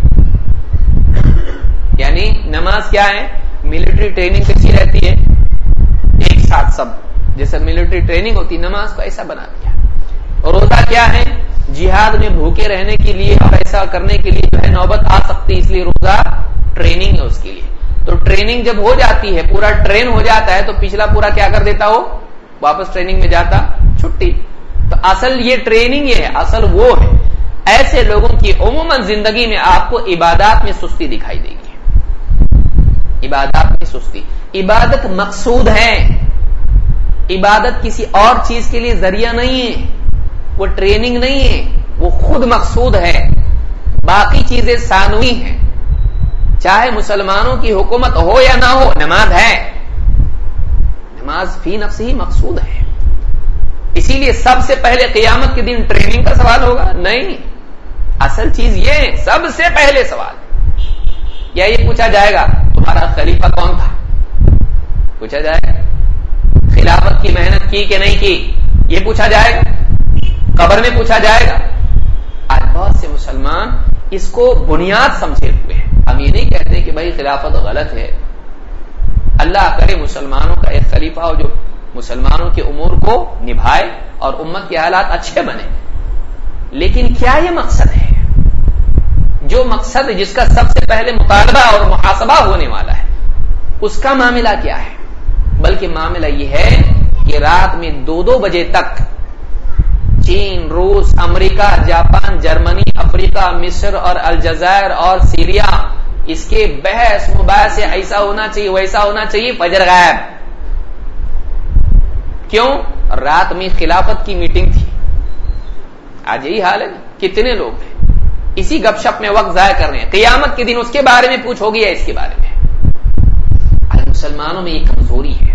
یعنی نماز کیا ہے؟ ملٹری ٹریننگ کیسی رہتی ہے، ایک ساتھ سب جیسے ملٹری ٹریننگ ہوتی، نماز کو ایسا بنا دیا. اور روزہ کیا ہے؟ جہاد میں بھوکے رہنے کے لیے اور ایسا کرنے کے لیے جو ہے نوبت آ سکتی، اس لیے روزہ ٹریننگ ہے اس کے لیے. تو تو ٹریننگ جب ہو جاتی ہے, پورا ٹرین ہو جاتا ہے, تو پچھلا پورا کیا کر دیتا ہو, واپس ٹریننگ میں جاتا, چھٹی. تو اصل یہ ٹریننگ یہ ہے, اصل وہ ہے. ایسے لوگوں کی عموماً زندگی میں آپ کو عبادات میں سستی دکھائی دے گی. عبادات میں سستی. عبادت مقصود ہے, عبادت کسی اور چیز کے لیے ذریعہ نہیں ہے, وہ ٹریننگ نہیں ہے, وہ خود مقصود ہے. باقی چیزیں ثانوی ہیں. چاہے مسلمانوں کی حکومت ہو یا نہ ہو, نماز ہے. نماز فی نفس ہی مقصود ہے. اسی لیے سب سے پہلے قیامت کے دن ٹریننگ کا سوال ہوگا نہیں, اصل چیز یہ ہے, سب سے پہلے سوال یا یہ پوچھا جائے گا تمہارا خلیفہ کون تھا, پوچھا جائے گا. خلافت کی محنت کی کہ نہیں کی, یہ پوچھا جائے گا. قبر میں پوچھا جائے گا. آج بہت سے مسلمان اس کو بنیاد سمجھے ہوئے ہیں. ہم یہ نہیں کہتے کہ بھائی خلافت غلط ہے, اللہ کرے مسلمانوں کا ایک خلیفہ ہو جو مسلمانوں کے امور کو نبھائے اور امت کے حالات اچھے بنے, لیکن کیا یہ مقصد ہے؟ جو مقصد جس کا سب سے پہلے مطالبہ اور محاسبہ ہونے والا ہے, اس کا معاملہ کیا ہے؟ بلکہ معاملہ یہ ہے کہ رات میں دو دو بجے تک چین, روس, امریکہ, جاپان, جرمنی, افریقہ, مصر اور الجزائر اور سیریا, اس کے بحث مباحث سے ایسا ہونا چاہیے ویسا ہونا چاہیے, فجر غائب. کیوں؟ رات میں خلافت کی میٹنگ تھی. آج یہی حال ہے, کتنے لوگ ہیں اسی گپ شپ میں وقت ضائع کر رہے ہیں. قیامت کے دن اس کے بارے میں پوچھو گی یا اس کے بارے میں؟ آج مسلمانوں میں یہ کمزوری ہے,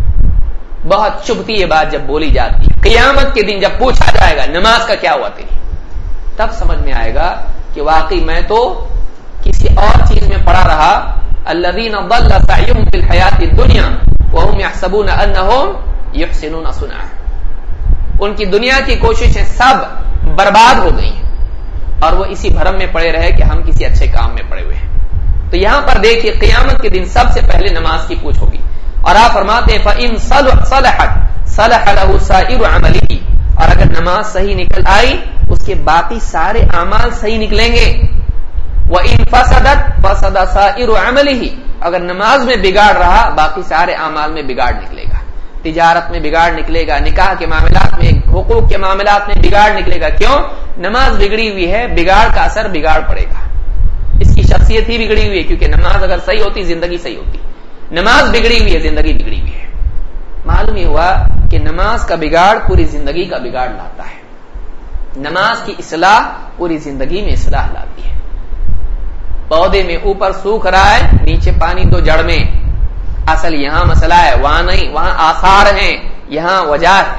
بہت چبھتی یہ بات جب بولی جاتی ہے. قیامت کے دن جب پوچھا جائے گا نماز کا کیا ہوا تیری, تب سمجھ میں آئے گا کہ واقعی میں تو کسی اور چیز میں پڑا رہا. الذین ضل سعیہم فی الحیات الدنیا وهم یحسبون انہم یحسنون صنعا. ان کی دنیا کی کوششیں سب برباد ہو گئی ہیں اور وہ اسی بھرم میں پڑے رہے کہ ہم کسی اچھے کام میں پڑے ہوئے ہیں. تو یہاں پر دیکھیے قیامت کے دن سب سے پہلے نماز کی پوچھ ہوگی. اور آپ فرماتے ہیں فَإِن صَلَحَتْ صَلَحَ لَهُ سَائِرُ عَمَلِهِ, اور اگر نماز صحیح نکل آئی اس کے باقی سارے اعمال صحیح نکلیں گے. وَإِن فَسَدَتْ فَسَدَ سَائِرُ عَمَلِهِ, اگر نماز میں بگاڑ رہا باقی سارے اعمال میں بگاڑ نکلے گا. تجارت میں بگاڑ نکلے گا, نکاح کے معاملات میں, حقوق کے معاملات میں بگاڑ نکلے گا. کیوں؟ نماز بگڑی ہوئی ہے, بگاڑ کا اثر بگاڑ پڑے گا. اس کی شخصیت ہی بگڑی ہوئی ہے, کیونکہ نماز اگر صحیح ہوتی زندگی صحیح ہوتی. نماز بگڑی ہوئی ہے, زندگی بگڑی ہوئی ہے. معلوم یہ ہوا کہ نماز کا بگاڑ پوری زندگی کا بگاڑ لاتا ہے. نماز کی اصلاح پوری زندگی میں اصلاح لاتی ہے. پودے میں اوپر سوکھ رہا ہے, نیچے پانی دو جڑ میں, اصل یہاں مسئلہ ہے, وہاں نہیں. وہاں آثار ہیں, یہاں وجہ ہے.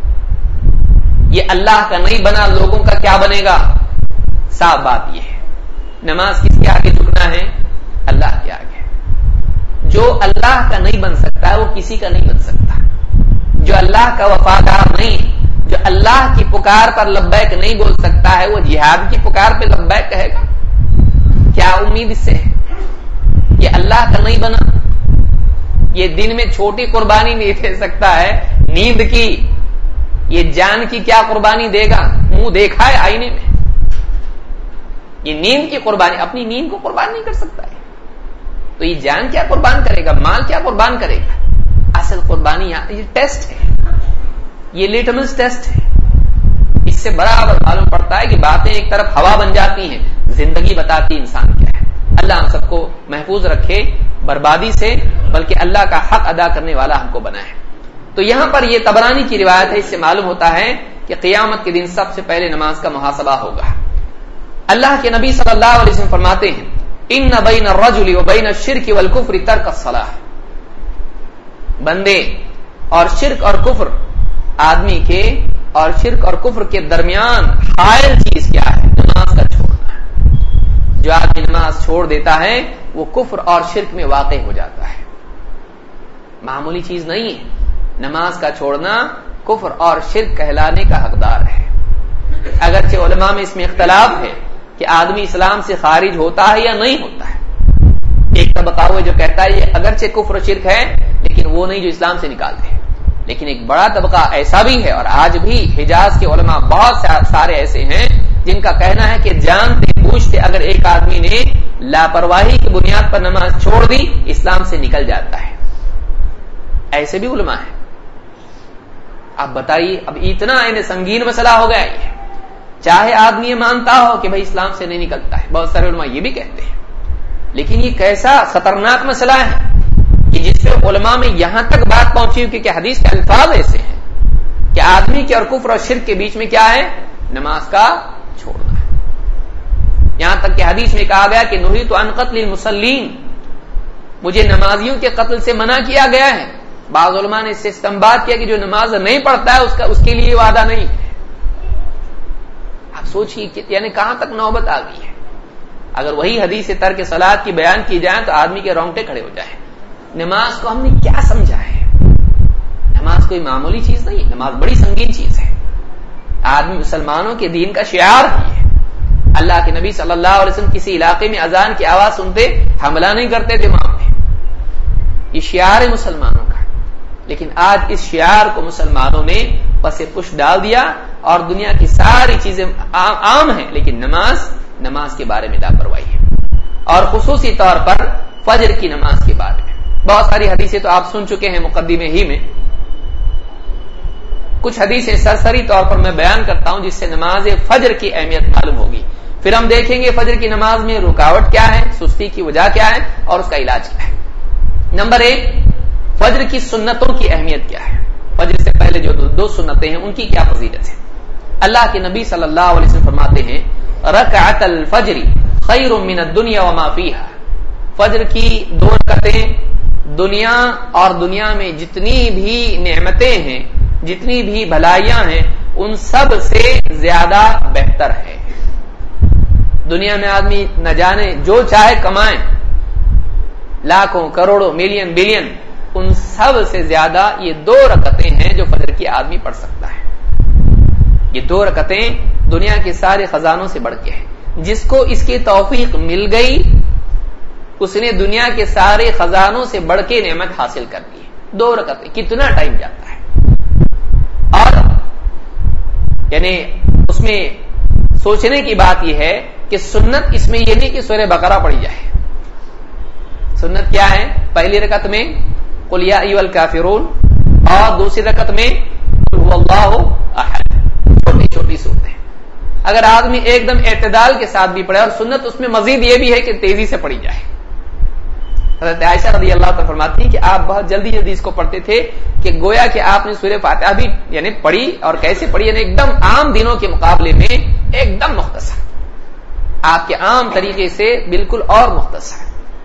یہ اللہ کا نہیں بنا, لوگوں کا کیا بنے گا؟ صاف بات یہ ہے. نماز کس کے آگے جھکنا ہے؟ اللہ کے آگے. جو اللہ کا نہیں بن سکتا وہ کسی کا نہیں بن سکتا. جو اللہ کا وفادار نہیں, جو اللہ کی پکار پر لبیک نہیں بول سکتا ہے, وہ جہاد کی پکار پہ لبیک کہے گا؟ کیا امید اس سے ہے؟ یہ اللہ کا نہیں بنا, یہ دن میں چھوٹی قربانی نہیں دے سکتا ہے, نیند کی, یہ جان کی کیا قربانی دے گا؟ منہ دیکھا ہے آئینے میں, یہ نیند کی قربانی, اپنی نیند کو قربان نہیں کر سکتا ہے, تو یہ جان کیا قربان کرے گا؟ مال کیا قربان کرے گا؟ اصل قربانی یہ ٹیسٹ ہے, یہ لیٹمس ٹیسٹ ہے. اس سے برابر معلوم پڑتا ہے کہ باتیں ایک طرف ہوا بن جاتی ہیں, زندگی بتاتی انسان کیا ہے. اللہ ہم سب کو محفوظ رکھے بربادی سے, بلکہ اللہ کا حق ادا کرنے والا ہم کو بنائے. تو یہاں پر یہ طبرانی کی روایت ہے, اس سے معلوم ہوتا ہے کہ قیامت کے دن سب سے پہلے نماز کا محاسبہ ہوگا. اللہ کے نبی صلی اللہ علیہ وسلم فرماتے ہیں ان بین الرجل وبین الشرک والکفر ترک الصلاۃ. بندے اور شرک اور کفر, آدمی کے اور شرک اور کفر کے درمیان حائل چیز کیا ہے؟ نماز کا چھوڑنا. جو آدمی نماز چھوڑ دیتا ہے وہ کفر اور شرک میں واقع ہو جاتا ہے. معمولی چیز نہیں ہے. نماز کا چھوڑنا کفر اور شرک کہلانے کا حقدار ہے. اگرچہ علماء میں اس میں اختلاف ہے کہ آدمی اسلام سے خارج ہوتا ہے یا نہیں ہوتا ہے. ایک طبقہ وہ جو کہتا ہے یہ اگرچہ کفر و شرک ہے لیکن وہ نہیں جو اسلام سے نکالتے ہیں. لیکن ایک بڑا طبقہ ایسا بھی ہے, اور آج بھی حجاز کے علماء بہت سارے ایسے ہیں جن کا کہنا ہے کہ جانتے بوجھتے اگر ایک آدمی نے لاپرواہی کی بنیاد پر نماز چھوڑ دی اسلام سے نکل جاتا ہے. ایسے بھی علماء ہیں. اب بتائیے, اب اتنا انہیں سنگین مسئلہ ہو گیا یہ, چاہے آدمی یہ مانتا ہو کہ بھائی اسلام سے نہیں نکلتا ہے, بہت سارے علماء یہ بھی کہتے ہیں, لیکن یہ کیسا خطرناک مسئلہ ہے کہ جس پہ علماء میں یہاں تک بات پہنچی کہ, کہ حدیث کے الفاظ ایسے ہیں کہ آدمی کے اور کفر اور شرک کے بیچ میں کیا ہے, نماز کا چھوڑنا ہے. یہاں تک کہ حدیث میں کہا گیا کہ نہیت عن قتل المصلین, مجھے نمازیوں کے قتل سے منع کیا گیا ہے. بعض علماء نے اس سے استنباط کیا کہ جو نماز نہیں پڑھتا ہے اس کا اس کے لیے وعدہ نہیں ہے. آپ سوچیے کہ یعنی کہاں تک نوبت آ گئی ہے. اگر وہی حدیث ترک صلاۃ کی بیان کی جائے تو آدمی کے رونگٹے کھڑے ہو جائیں. نماز کو ہم نے کیا سمجھا ہے؟ نماز کوئی معمولی چیز نہیں ہے, نماز بڑی سنگین چیز ہے. آدمی مسلمانوں کے دین کا شعار ہی ہے. اللہ کے نبی صلی اللہ علیہ وسلم کسی علاقے میں اذان کی آواز سنتے حملہ نہیں کرتے تھے وہاں پہ, یہ شعار ہے مسلمانوں کا. لیکن آج اس شعار کو مسلمانوں نے پس پش ڈال دیا اور دنیا کی ساری چیزیں عام ہیں, لیکن نماز نماز کے بارے میں لاپرواہی ہے. اور خصوصی طور پر فجر کی نماز کے بارے میں بہت ساری حدیثیں تو آپ سن چکے ہیں مقدمے ہی میں. کچھ حدیثیں سرسری طور پر میں بیان کرتا ہوں جس سے نماز فجر کی اہمیت معلوم ہوگی. پھر ہم دیکھیں گے فجر کی نماز میں رکاوٹ کیا ہے, سستی کی وجہ کیا ہے اور اس کا علاج کیا ہے. نمبر ایک, فجر کی سنتوں کی اہمیت کیا ہے. فجر سے پہلے جو دو سنتیں ہیں ان کی کیا فضیلت ہے. اللہ کے نبی صلی اللہ علیہ وسلم فرماتے ہیں رکعت الفجر خیر من الدنیا وما فیہا, فجر کی دو رکعتیں دنیا اور دنیا میں جتنی بھی نعمتیں ہیں, جتنی بھی بھلائیاں ہیں, ان سب سے زیادہ بہتر ہے. دنیا میں آدمی نہ جانے جو چاہے کمائیں, لاکھوں کروڑوں ملین بلین, ان سب سے زیادہ یہ دو رکعتیں ہیں جو فجر کی آدمی پڑھ سکتا ہے. یہ دو رکعتیں دنیا کے سارے خزانوں سے بڑھ کے ہیں. جس کو اس کی توفیق مل گئی اس نے دنیا کے سارے خزانوں سے بڑھ کے نعمت حاصل کر لی. دو رکعتیں کتنا ٹائم جاتا ہے. اور یعنی اس میں سوچنے کی بات یہ ہے کہ سنت اس میں یہ نہیں کہ سورہ بقرہ پڑھی جائے. سنت کیا ہے؟ پہلی رکعت میں قل یا ایھا الکافرون اور دوسری رکعت میں قل هو اللہ احد, چھوٹی چھوٹی سورتیں. اگر آدمی ایک دم اعتدال کے ساتھ بھی پڑھے, اور سنت اس میں مزید یہ بھی ہے کہ تیزی سے پڑھی جائے. حضرت عائشہ رضی اللہ عنہا فرماتی ہیں کہ آپ بہت جلدی جلدی اس کو پڑھتے تھے کہ گویا کہ آپ نے سورہ فاتحہ بھی یعنی پڑھی, اور کیسے پڑھی یعنی ایک دم عام دنوں کے مقابلے میں ایک دم مختصر, آپ کے عام طریقے سے بالکل اور مختصر.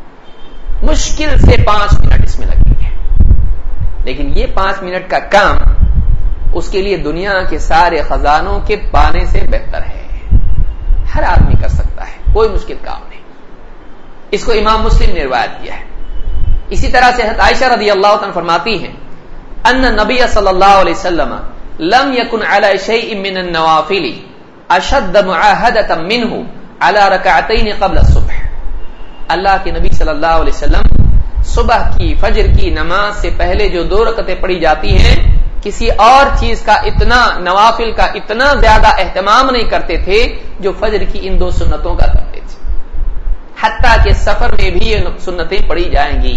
مشکل سے پانچ منٹ اس میں لگیں گے, لیکن یہ پانچ منٹ کا کام اس کے لیے دنیا کے سارے خزانوں کے پانے سے بہتر ہے. ہر آدمی کر سکتا ہے, کوئی مشکل کام نہیں. اس کو امام مسلم نے روایت کیا ہے. اسی طرح سے حضرت عائشہ رضی اللہ عنہا فرماتی ہیں ان نبی صلی اللہ علیہ وسلم لم يكن على شيء من النوافل اشد معاهدة منه على ركعتين قبل الصبح. اللہ کے نبی صلی اللہ علیہ وسلم صبح کی فجر کی نماز سے پہلے جو دو رکعتیں پڑھی جاتی ہیں کسی اور چیز کا اتنا نوافل کا اتنا زیادہ اہتمام نہیں کرتے تھے جو فجر کی ان دو سنتوں کا کرتے تھے. حتیٰ کہ سفر میں بھی یہ سنتیں پڑھی جائیں گی.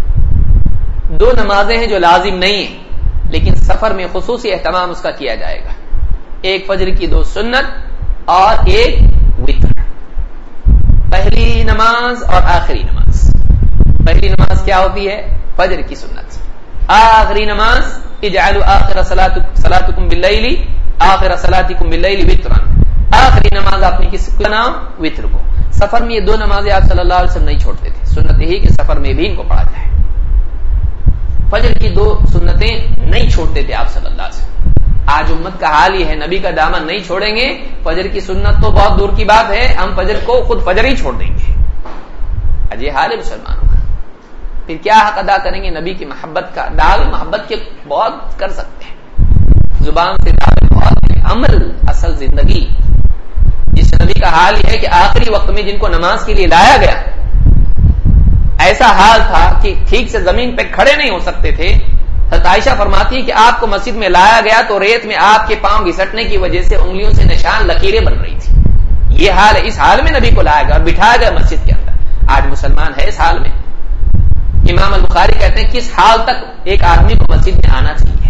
دو نمازیں ہیں جو لازم نہیں ہیں لیکن سفر میں خصوصی اہتمام اس کا کیا جائے گا. ایک فجر کی دو سنت اور ایک وتر. پہلی نماز اور آخری نماز. پہلی نماز کیا ہوتی ہے؟ فجر کی سنت. آخری نماز اجعلوا آخر صلاتکم باللیل آخر صلاتکم باللیل وترا. آخری نماز آپ نے کس کا نام؟ وتر کو. سفر میں یہ دو نمازیں آپ صلی اللہ علیہ وسلم نہیں چھوڑتے تھے. سنت ہی کہ سفر میں بھی ان کو پڑھا جائے. فجر کی دو سنتیں نہیں چھوڑتے تھے آپ صلی اللہ علیہ وسلم. آج امت کا حال یہ ہے, نبی کا دامن نہیں چھوڑیں گے. فجر کی سنت تو بہت دور کی بات ہے, ہم فجر کو خود فجر ہی چھوڑ دیں گے. یہ حال ہے مسلمانوں کا. پھر کیا حق ادا کریں گے نبی کی محبت کا؟ دعوی محبت کے بہت کر سکتے ہیں, زبان سے دعوی بہت, عمل اصل زندگی. جس نبی کا حال یہ ہے کہ آخری وقت میں جن کو نماز کے لیے لایا گیا ایسا حال تھا کہ ٹھیک سے زمین پہ کھڑے نہیں ہو سکتے تھے. حضرت عائشہ فرماتی ہے کہ آپ کو مسجد میں لایا گیا تو ریت میں آپ کے پاؤں گھسٹنے کی وجہ سے انگلیوں سے نشان لکیریں بن رہی تھی. یہ حال ہے. اس حال میں نبی کو لایا گیا اور بٹھایا گیا مسجد کے اندر. آج مسلمان ہے اس حال میں. امام البخاری کہتے ہیں کس حال تک ایک آدمی کو مسجد میں آنا چاہیے.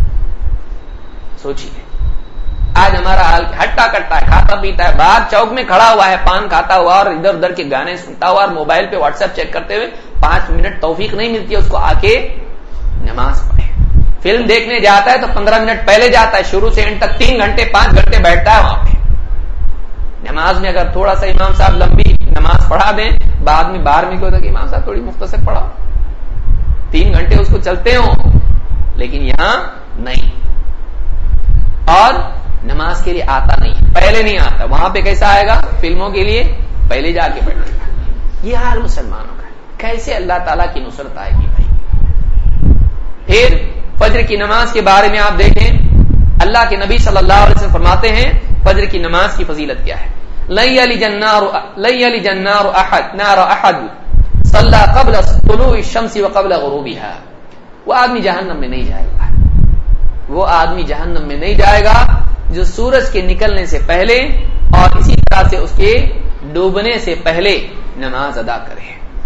سوچیے آج ہمارا حال ہٹا کٹا ہے, کھاتا پیتا ہے, باہر چوک میں کھڑا ہوا ہے پان کھاتا ہوا اور ادھر ادھر کے گانے سنتا ہوا اور موبائل پہ واٹس ایپ چیک کرتے ہوئے پانچ منٹ توفیق نہیں ملتی ہے اس کو آ کے نماز پڑھے. فلم دیکھنے جاتا ہے تو پندرہ منٹ پہلے جاتا ہے, شروع سے اینڈ تک تین گھنٹے پانچ گھنٹے بیٹھتا ہے وہاں پہ. نماز میں اگر تھوڑا سا امام صاحب لمبی نماز پڑھا دیں, بعد میں باہر میں کہتا کہ امام صاحب تھوڑی مختصر پڑھا, تین گھنٹے اس کو چلتے ہوں, لیکن یہاں نہیں. اور نماز کے لیے آتا نہیں, پہلے نہیں آتا. وہاں پہ کیسا آئے گا؟ فلموں کے لیے پہلے جا کے بیٹھے گا. یہ حال مسلمانوں کا. کیسے اللہ تعالیٰ کی نصرت آئے گی بھائی؟ پھر فجر کی نماز کے بارے میں آپ دیکھیں, اللہ کے نبی صلی اللہ علیہ وسلم فرماتے ہیں فجر کی نماز کی فضیلت کیا ہے. لن یلج النار لن یلج النار احد نار احد صلی قبل طلوع الشمس وقبل غروبها. وہ آدمی جہنم میں نہیں جائے گا, وہ آدمی جہنم میں نہیں جائے گا جو سورج کے نکلنے سے پہلے اور اسی طرح سے اس کے ڈوبنے سے پہلے نماز ادا کرے.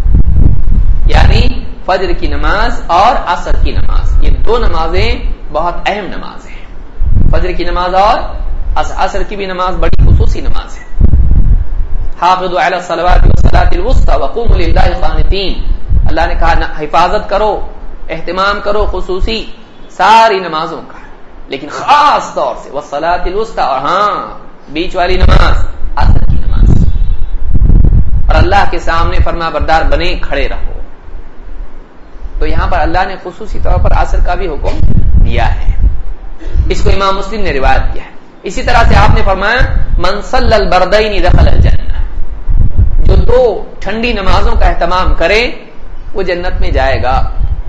یعنی فجر کی نماز اور عصر کی نماز, یہ دو نمازیں بہت اہم نماز ہیں. فجر کی نماز اور عصر کی بھی نماز بڑی خصوصی نماز ہے. حافظوا علی الصلوات والصلاۃ الوسطی وقوموا للہ قانتین. اللہ نے کہا حفاظت کرو, اہتمام کرو خصوصی ساری نمازوں کا, لیکن خاص طور سے والصلاۃ الوسطی, اور ہاں بیچ والی نماز عصر کی نماز. اور اللہ کے سامنے فرما بردار بنے کھڑے رہو. تو یہاں پر اللہ نے خصوصی طور پر عصر کا بھی حکم دیا ہے. اس کو امام مسلم نے روایت کیا ہے. اسی طرح سے آپ نے فرمایا من صلی البردین دخل الجنہ, جو دو ٹھنڈی نمازوں کا اہتمام کرے وہ جنت میں جائے گا.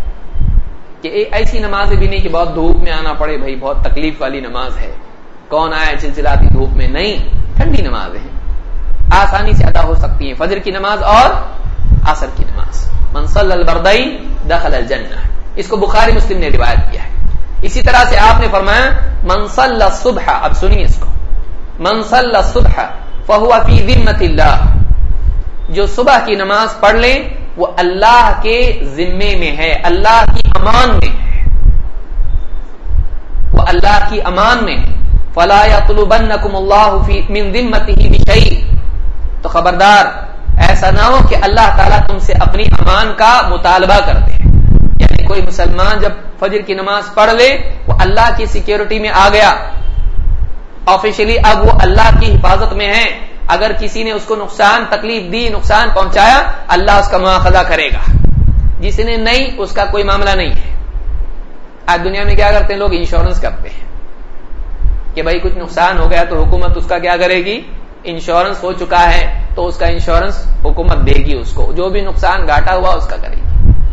کہ ایسی نماز بھی نہیں کہ بہت دھوپ میں آنا پڑے, بھائی بہت تکلیف والی نماز ہے, کون آئے چلچلاتی دھوپ میں, نہیں, ٹھنڈی نمازیں ہیں, آسانی سے ادا ہو سکتی ہیں. فجر کی نماز اور عصر کی نماز. من صلی البردین دخل الجنہ, اس کو بخاری مسلم نے روایت کیا ہے. اسی طرح سے آپ نے فرمایا من صلی الصبح, اب سنیے اس کو, من صلی الصبح فہو فی ذمۃ اللہ, جو صبح کی نماز پڑھ لے وہ اللہ کے ذمے میں ہے, اللہ کی امان میں ہے, وہ اللہ کی امان میں ہے. فلا یطلبنکم اللہ فی من ذمتہ بشیء, تو خبردار ایسا نہ ہو کہ اللہ تعالیٰ تم سے اپنی امان کا مطالبہ کر دے. یعنی کوئی مسلمان جب فجر کی نماز پڑھ لے وہ اللہ کی سیکیورٹی میں آ گیا, آفیشلی اب وہ اللہ کی حفاظت میں ہے. اگر کسی نے اس کو نقصان تکلیف دی, نقصان پہنچایا, اللہ اس کا مواخذہ کرے گا. جس نے نہیں اس کا کوئی معاملہ نہیں ہے. آج دنیا میں کیا کرتے ہیں لوگ؟ انشورنس کرتے ہیں کہ بھائی کچھ نقصان ہو گیا تو حکومت اس کا کیا کرے گی, انشورنس ہو چکا ہے تو اس کا انشورنس حکومت دے گی اس کو, جو بھی نقصان گھاٹا ہوا اس کا کرے گی.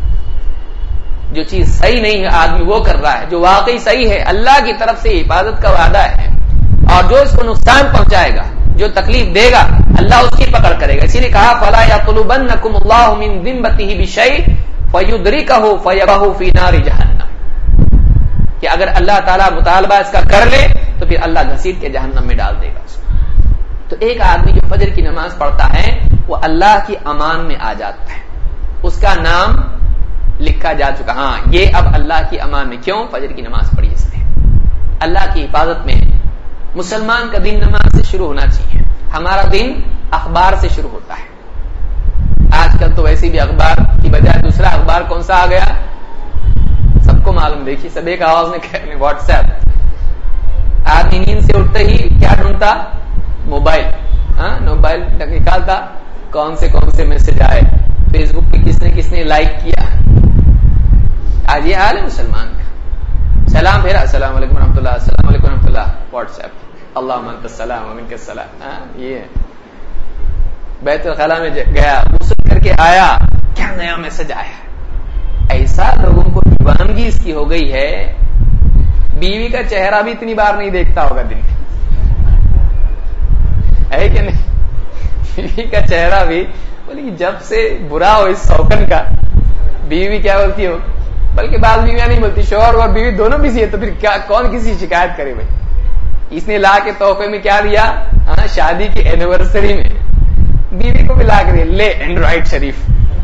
جو چیز صحیح نہیں ہے آدمی وہ کر رہا ہے, جو واقعی صحیح ہے اللہ کی طرف سے حفاظت کا وعدہ ہے, اور جو اس کو نقصان پہنچائے گا, جو تکلیف دے گا, اللہ اس کی پکڑ کرے گا. اسی لیے کہا فلا یطلبنکم اللہ من ذمتہ بشیء فیدرکہ فیبہ فی نار جہنم, کہ اگر اللہ تعالیٰ مطالبہ اس کا کر لے تو پھر اللہ گھسیٹ کے جہنم میں ڈال دے گا اس کو. تو ایک آدمی جو فجر کی نماز پڑھتا ہے وہ اللہ کی امان میں آ جاتا ہے, اس کا نام لکھا جا چکا, ہاں یہ اب اللہ کی امان میں. کیوں؟ فجر کی نماز پڑھی اس نے, اللہ کی حفاظت میں ہے. مسلمان کا دن نماز سے شروع ہونا چاہیے. ہمارا دن اخبار سے شروع ہوتا ہے. آج کل تو ویسے بھی اخبار کی بجائے دوسرا اخبار کون سا آ گیا سب کو معلوم. دیکھیے سب ایک آواز میں واٹس ایپ. آدمی نیند سے اٹھتے ہی کیا ڈھونڈتا؟ موبائل. ہاں موبائل نکالتا, کون سے کون سے میسج آئے, فیس بک پہ کس نے کس نے لائک کیا. آج یہ حال ہے مسلمان کا. سلام پھیرا, السلام علیکم ورحمۃ اللہ, السلام علیکم ورحمۃ اللہ, واٹس ایپ, اللہم انت السلام ومنک السلام. ہاں یہ ہے. بیت الخلاء میں گیا, غسل کر کے آیا, کیا نیا میسج آیا. ایسا لوگوں کو دیوانگی اس کی ہو گئی ہے, بیوی کا چہرہ بھی اتنی بار نہیں دیکھتا ہوگا دن ہے کہ نہیں. بیوی کا چہرہ بھی, بولے جب سے برا ہو اس سوکن کا, بیوی کیا بولتی ہو, بلکہ بعض بیویاں نہیں بولتی, شوہر اور بیوی دونوں بزی ہے, تو پھر کیا کون کسی شکایت کرے بھائی. اس نے لا کے تحفے میں کیا دیا, ہاں شادی کی اینیورسری میں بیوی کو بھی لا کے لے اینڈرائڈ شریف.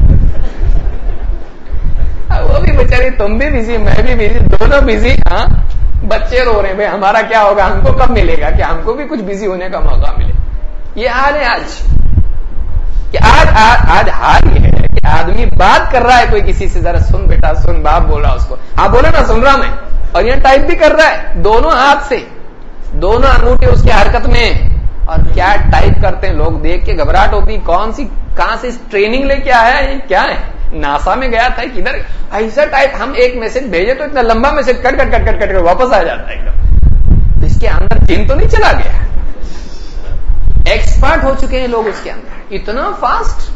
وہ بھی بیچاری تم بھی بزی میں بھی بزی دونوں بزی. ہاں بچے رو رہے ہیں بھائی ہمارا کیا ہوگا, ہم کو کب ملے گا, کہ ہم کو بھی کچھ بزی ہونے کا موقع ملے. یہ حال ہے آج کہ آج آج حال یہ ہے کہ آدمی بات کر رہا ہے کوئی کسی سے, ذرا سن بیٹا سن, باپ بول رہا اس کو, ہاں بولو نا سن رہا میں, اور یہ ٹائپ بھی کر رہا ہے دونوں ہاتھ سے, دونوں انگوٹھے اس کی حرکت میں, اور کیا ٹائپ کرتے ہیں لوگ, دیکھ کے گھبراہٹ ہوتی, کون سی کہاں سے ٹریننگ لے کے آیا ہے, کیا ہے ناسا میں گیا تھا کدھر, ایسا ٹائپ. ہم ایک میسج بھیجے تو اتنا لمبا میسج کٹ کٹ کٹ کٹ کٹ کر واپس آ جاتا ہے ایک دم. اس کے اندر جن تو نہیں چلا گیا, ایکسپرٹ ہو چکے ہیں لوگ اس کے اندر, اتنا فاسٹ.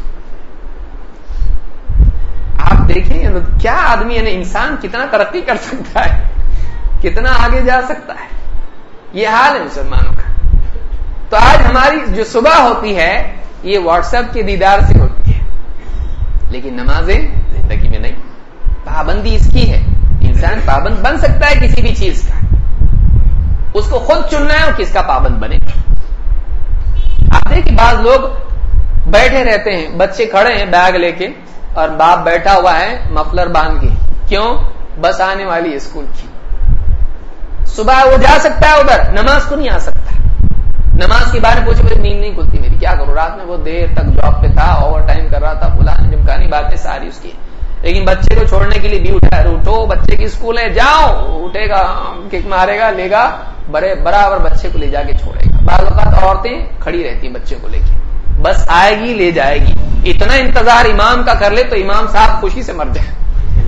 آپ دیکھیں کیا آدمی ہے, انسان کتنا ترقی کر سکتا ہے, کتنا آگے جا سکتا ہے. یہ حال ہے مسلمانوں کا. تو آج ہماری جو صبح ہوتی ہے یہ واٹس ایپ کے دیدار سے ہوتی ہے, لیکن نمازیں زندگی میں نہیں. پابندی اس کی ہے, انسان پابند بن سکتا ہے کسی بھی چیز کا, اس کو خود چننا ہے وہ کس کا پابند بنے. آپ دیکھیں بعض لوگ بیٹھے رہتے ہیں, بچے کھڑے ہیں بیگ لے کے, اور باپ بیٹھا ہوا ہے مفلر باندھ کے, کیوں, بس آنے والی ہے اسکول کی. صبح وہ جا سکتا ہے ادھر, نماز کو نہیں آ سکتا. نماز کے بارے میں پوچھے مجھے نیند نہیں کھلتی میری, کیا کروں, رات میں وہ دیر تک جاب پہ تھا, اوور ٹائم کر رہا تھا, فلاں جمکانی باتیں ساری اس کی. لیکن بچے کو چھوڑنے کے لیے بھی اٹھا, اٹھو بچے کی اسکول ہے, جاؤ, اٹھے گا, کک مارے گا, لے گا, بڑے برابر بچے کو لے جا کے چھوڑے گا. بعض اوقات عورتیں کھڑی رہتی ہیں بچے کو لے کے, بس آئے گی لے جائے گی. اتنا انتظار امام کا کر لے تو امام صاحب خوشی سے مر جائے.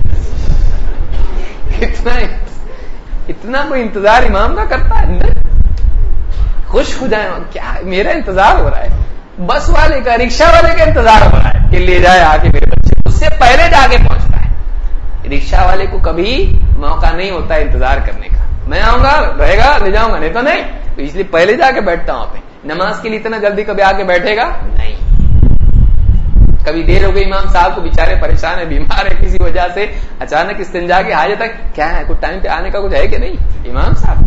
اتنا اتنا کوئی انتظار امام کا کرتا ہے, خوش ہو جائے, کیا میرا انتظار ہو رہا ہے, بس والے کا, رکشہ والے کا انتظار ہو رہا ہے کہ لے جائے آ کے میرے بچے, اس سے پہلے جا کے پہنچتا ہے. رکشہ والے کو کبھی موقع نہیں ہوتا ہے انتظار کرنے کا, میں آؤں گا رہے گا لے جاؤں گا, نہیں تو نہیں, تو اس لیے پہلے جا کے بیٹھتا ہوں. پہ نماز کے لیے اتنا جلدی کبھی آ کے بیٹھے گا نہیں. کبھی دیر ہو گئی, امام صاحب کو بیچارے پریشان ہے, بیمار ہے کسی وجہ سے, اچانک استنجا کی حاجت ہے, کیا ہے کچھ ٹائم پہ آنے کا کچھ ہے کہ نہیں, امام صاحب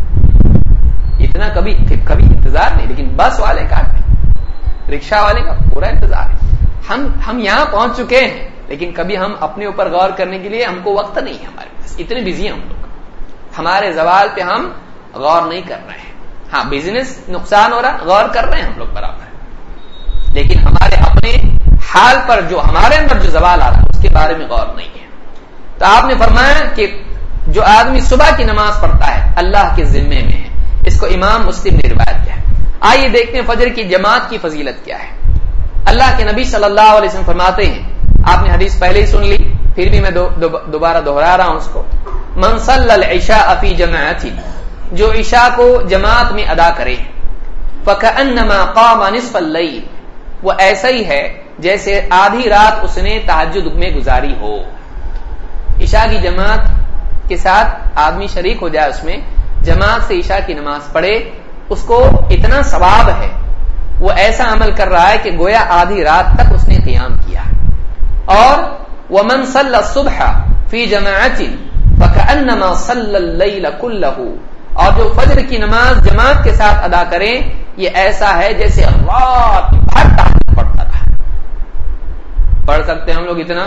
اتنا کبھی کبھی انتظار نہیں. لیکن بس والے کا, رکشہ والے کا پورا انتظار ہے. ہم ہم یہاں پہنچ چکے ہیں, لیکن کبھی ہم اپنے اوپر غور کرنے کے لیے ہم کو وقت نہیں ہے ہمارے پاس, اتنے بزی ہیں ہم لوگ, ہمارے زوال پہ ہم غور نہیں کر رہے ہیں. ہاں بزنس نقصان ہو رہا, غور کر رہے ہیں ہم لوگ برابر, لیکن ہمارے اپنے حال پر جو ہمارے اندر جو زوال آ رہا ہے اس کے بارے میں غور نہیں ہے. تو آپ نے فرمایا کہ جو آدمی صبح کی نماز پڑھتا ہے اللہ کے ذمے میں ہے. اس کو امام مسلم نے روایت کیا ہے. آئیے دیکھتے ہیں فجر کی جماعت کی فضیلت کیا ہے. اللہ کے نبی صلی اللہ علیہ وسلم فرماتے ہیں, آپ نے حدیث پہلے ہی سن لی, پھر بھی میں دو, دو, دوبارہ دوہرا رہا ہوں اس کو. من صلی العشاء فی جماعت, جو عشاء کو جماعت میں ادا کرے, فکأنما قام نصف اللیل, وہ ایسا ہی ہے جیسے آدھی رات اس نے تہجد میں گزاری ہو. عشاء کی جماعت کے ساتھ آدمی شریک ہو جائے, اس میں جماعت سے عشاء کی نماز پڑھے, اس کو اتنا ثواب ہے, وہ ایسا عمل کر رہا ہے کہ گویا آدھی رات تک اس نے قیام کیا. اور ومن صلی الصبح فی جماعت فکأنما صلی اللیل کلہ, اور جو فجر کی نماز جماعت کے ساتھ ادا کریں یہ ایسا ہے جیسے رات بھر تہجد پڑھتا رہا. پڑھ سکتے ہیں ہم لوگ اتنا,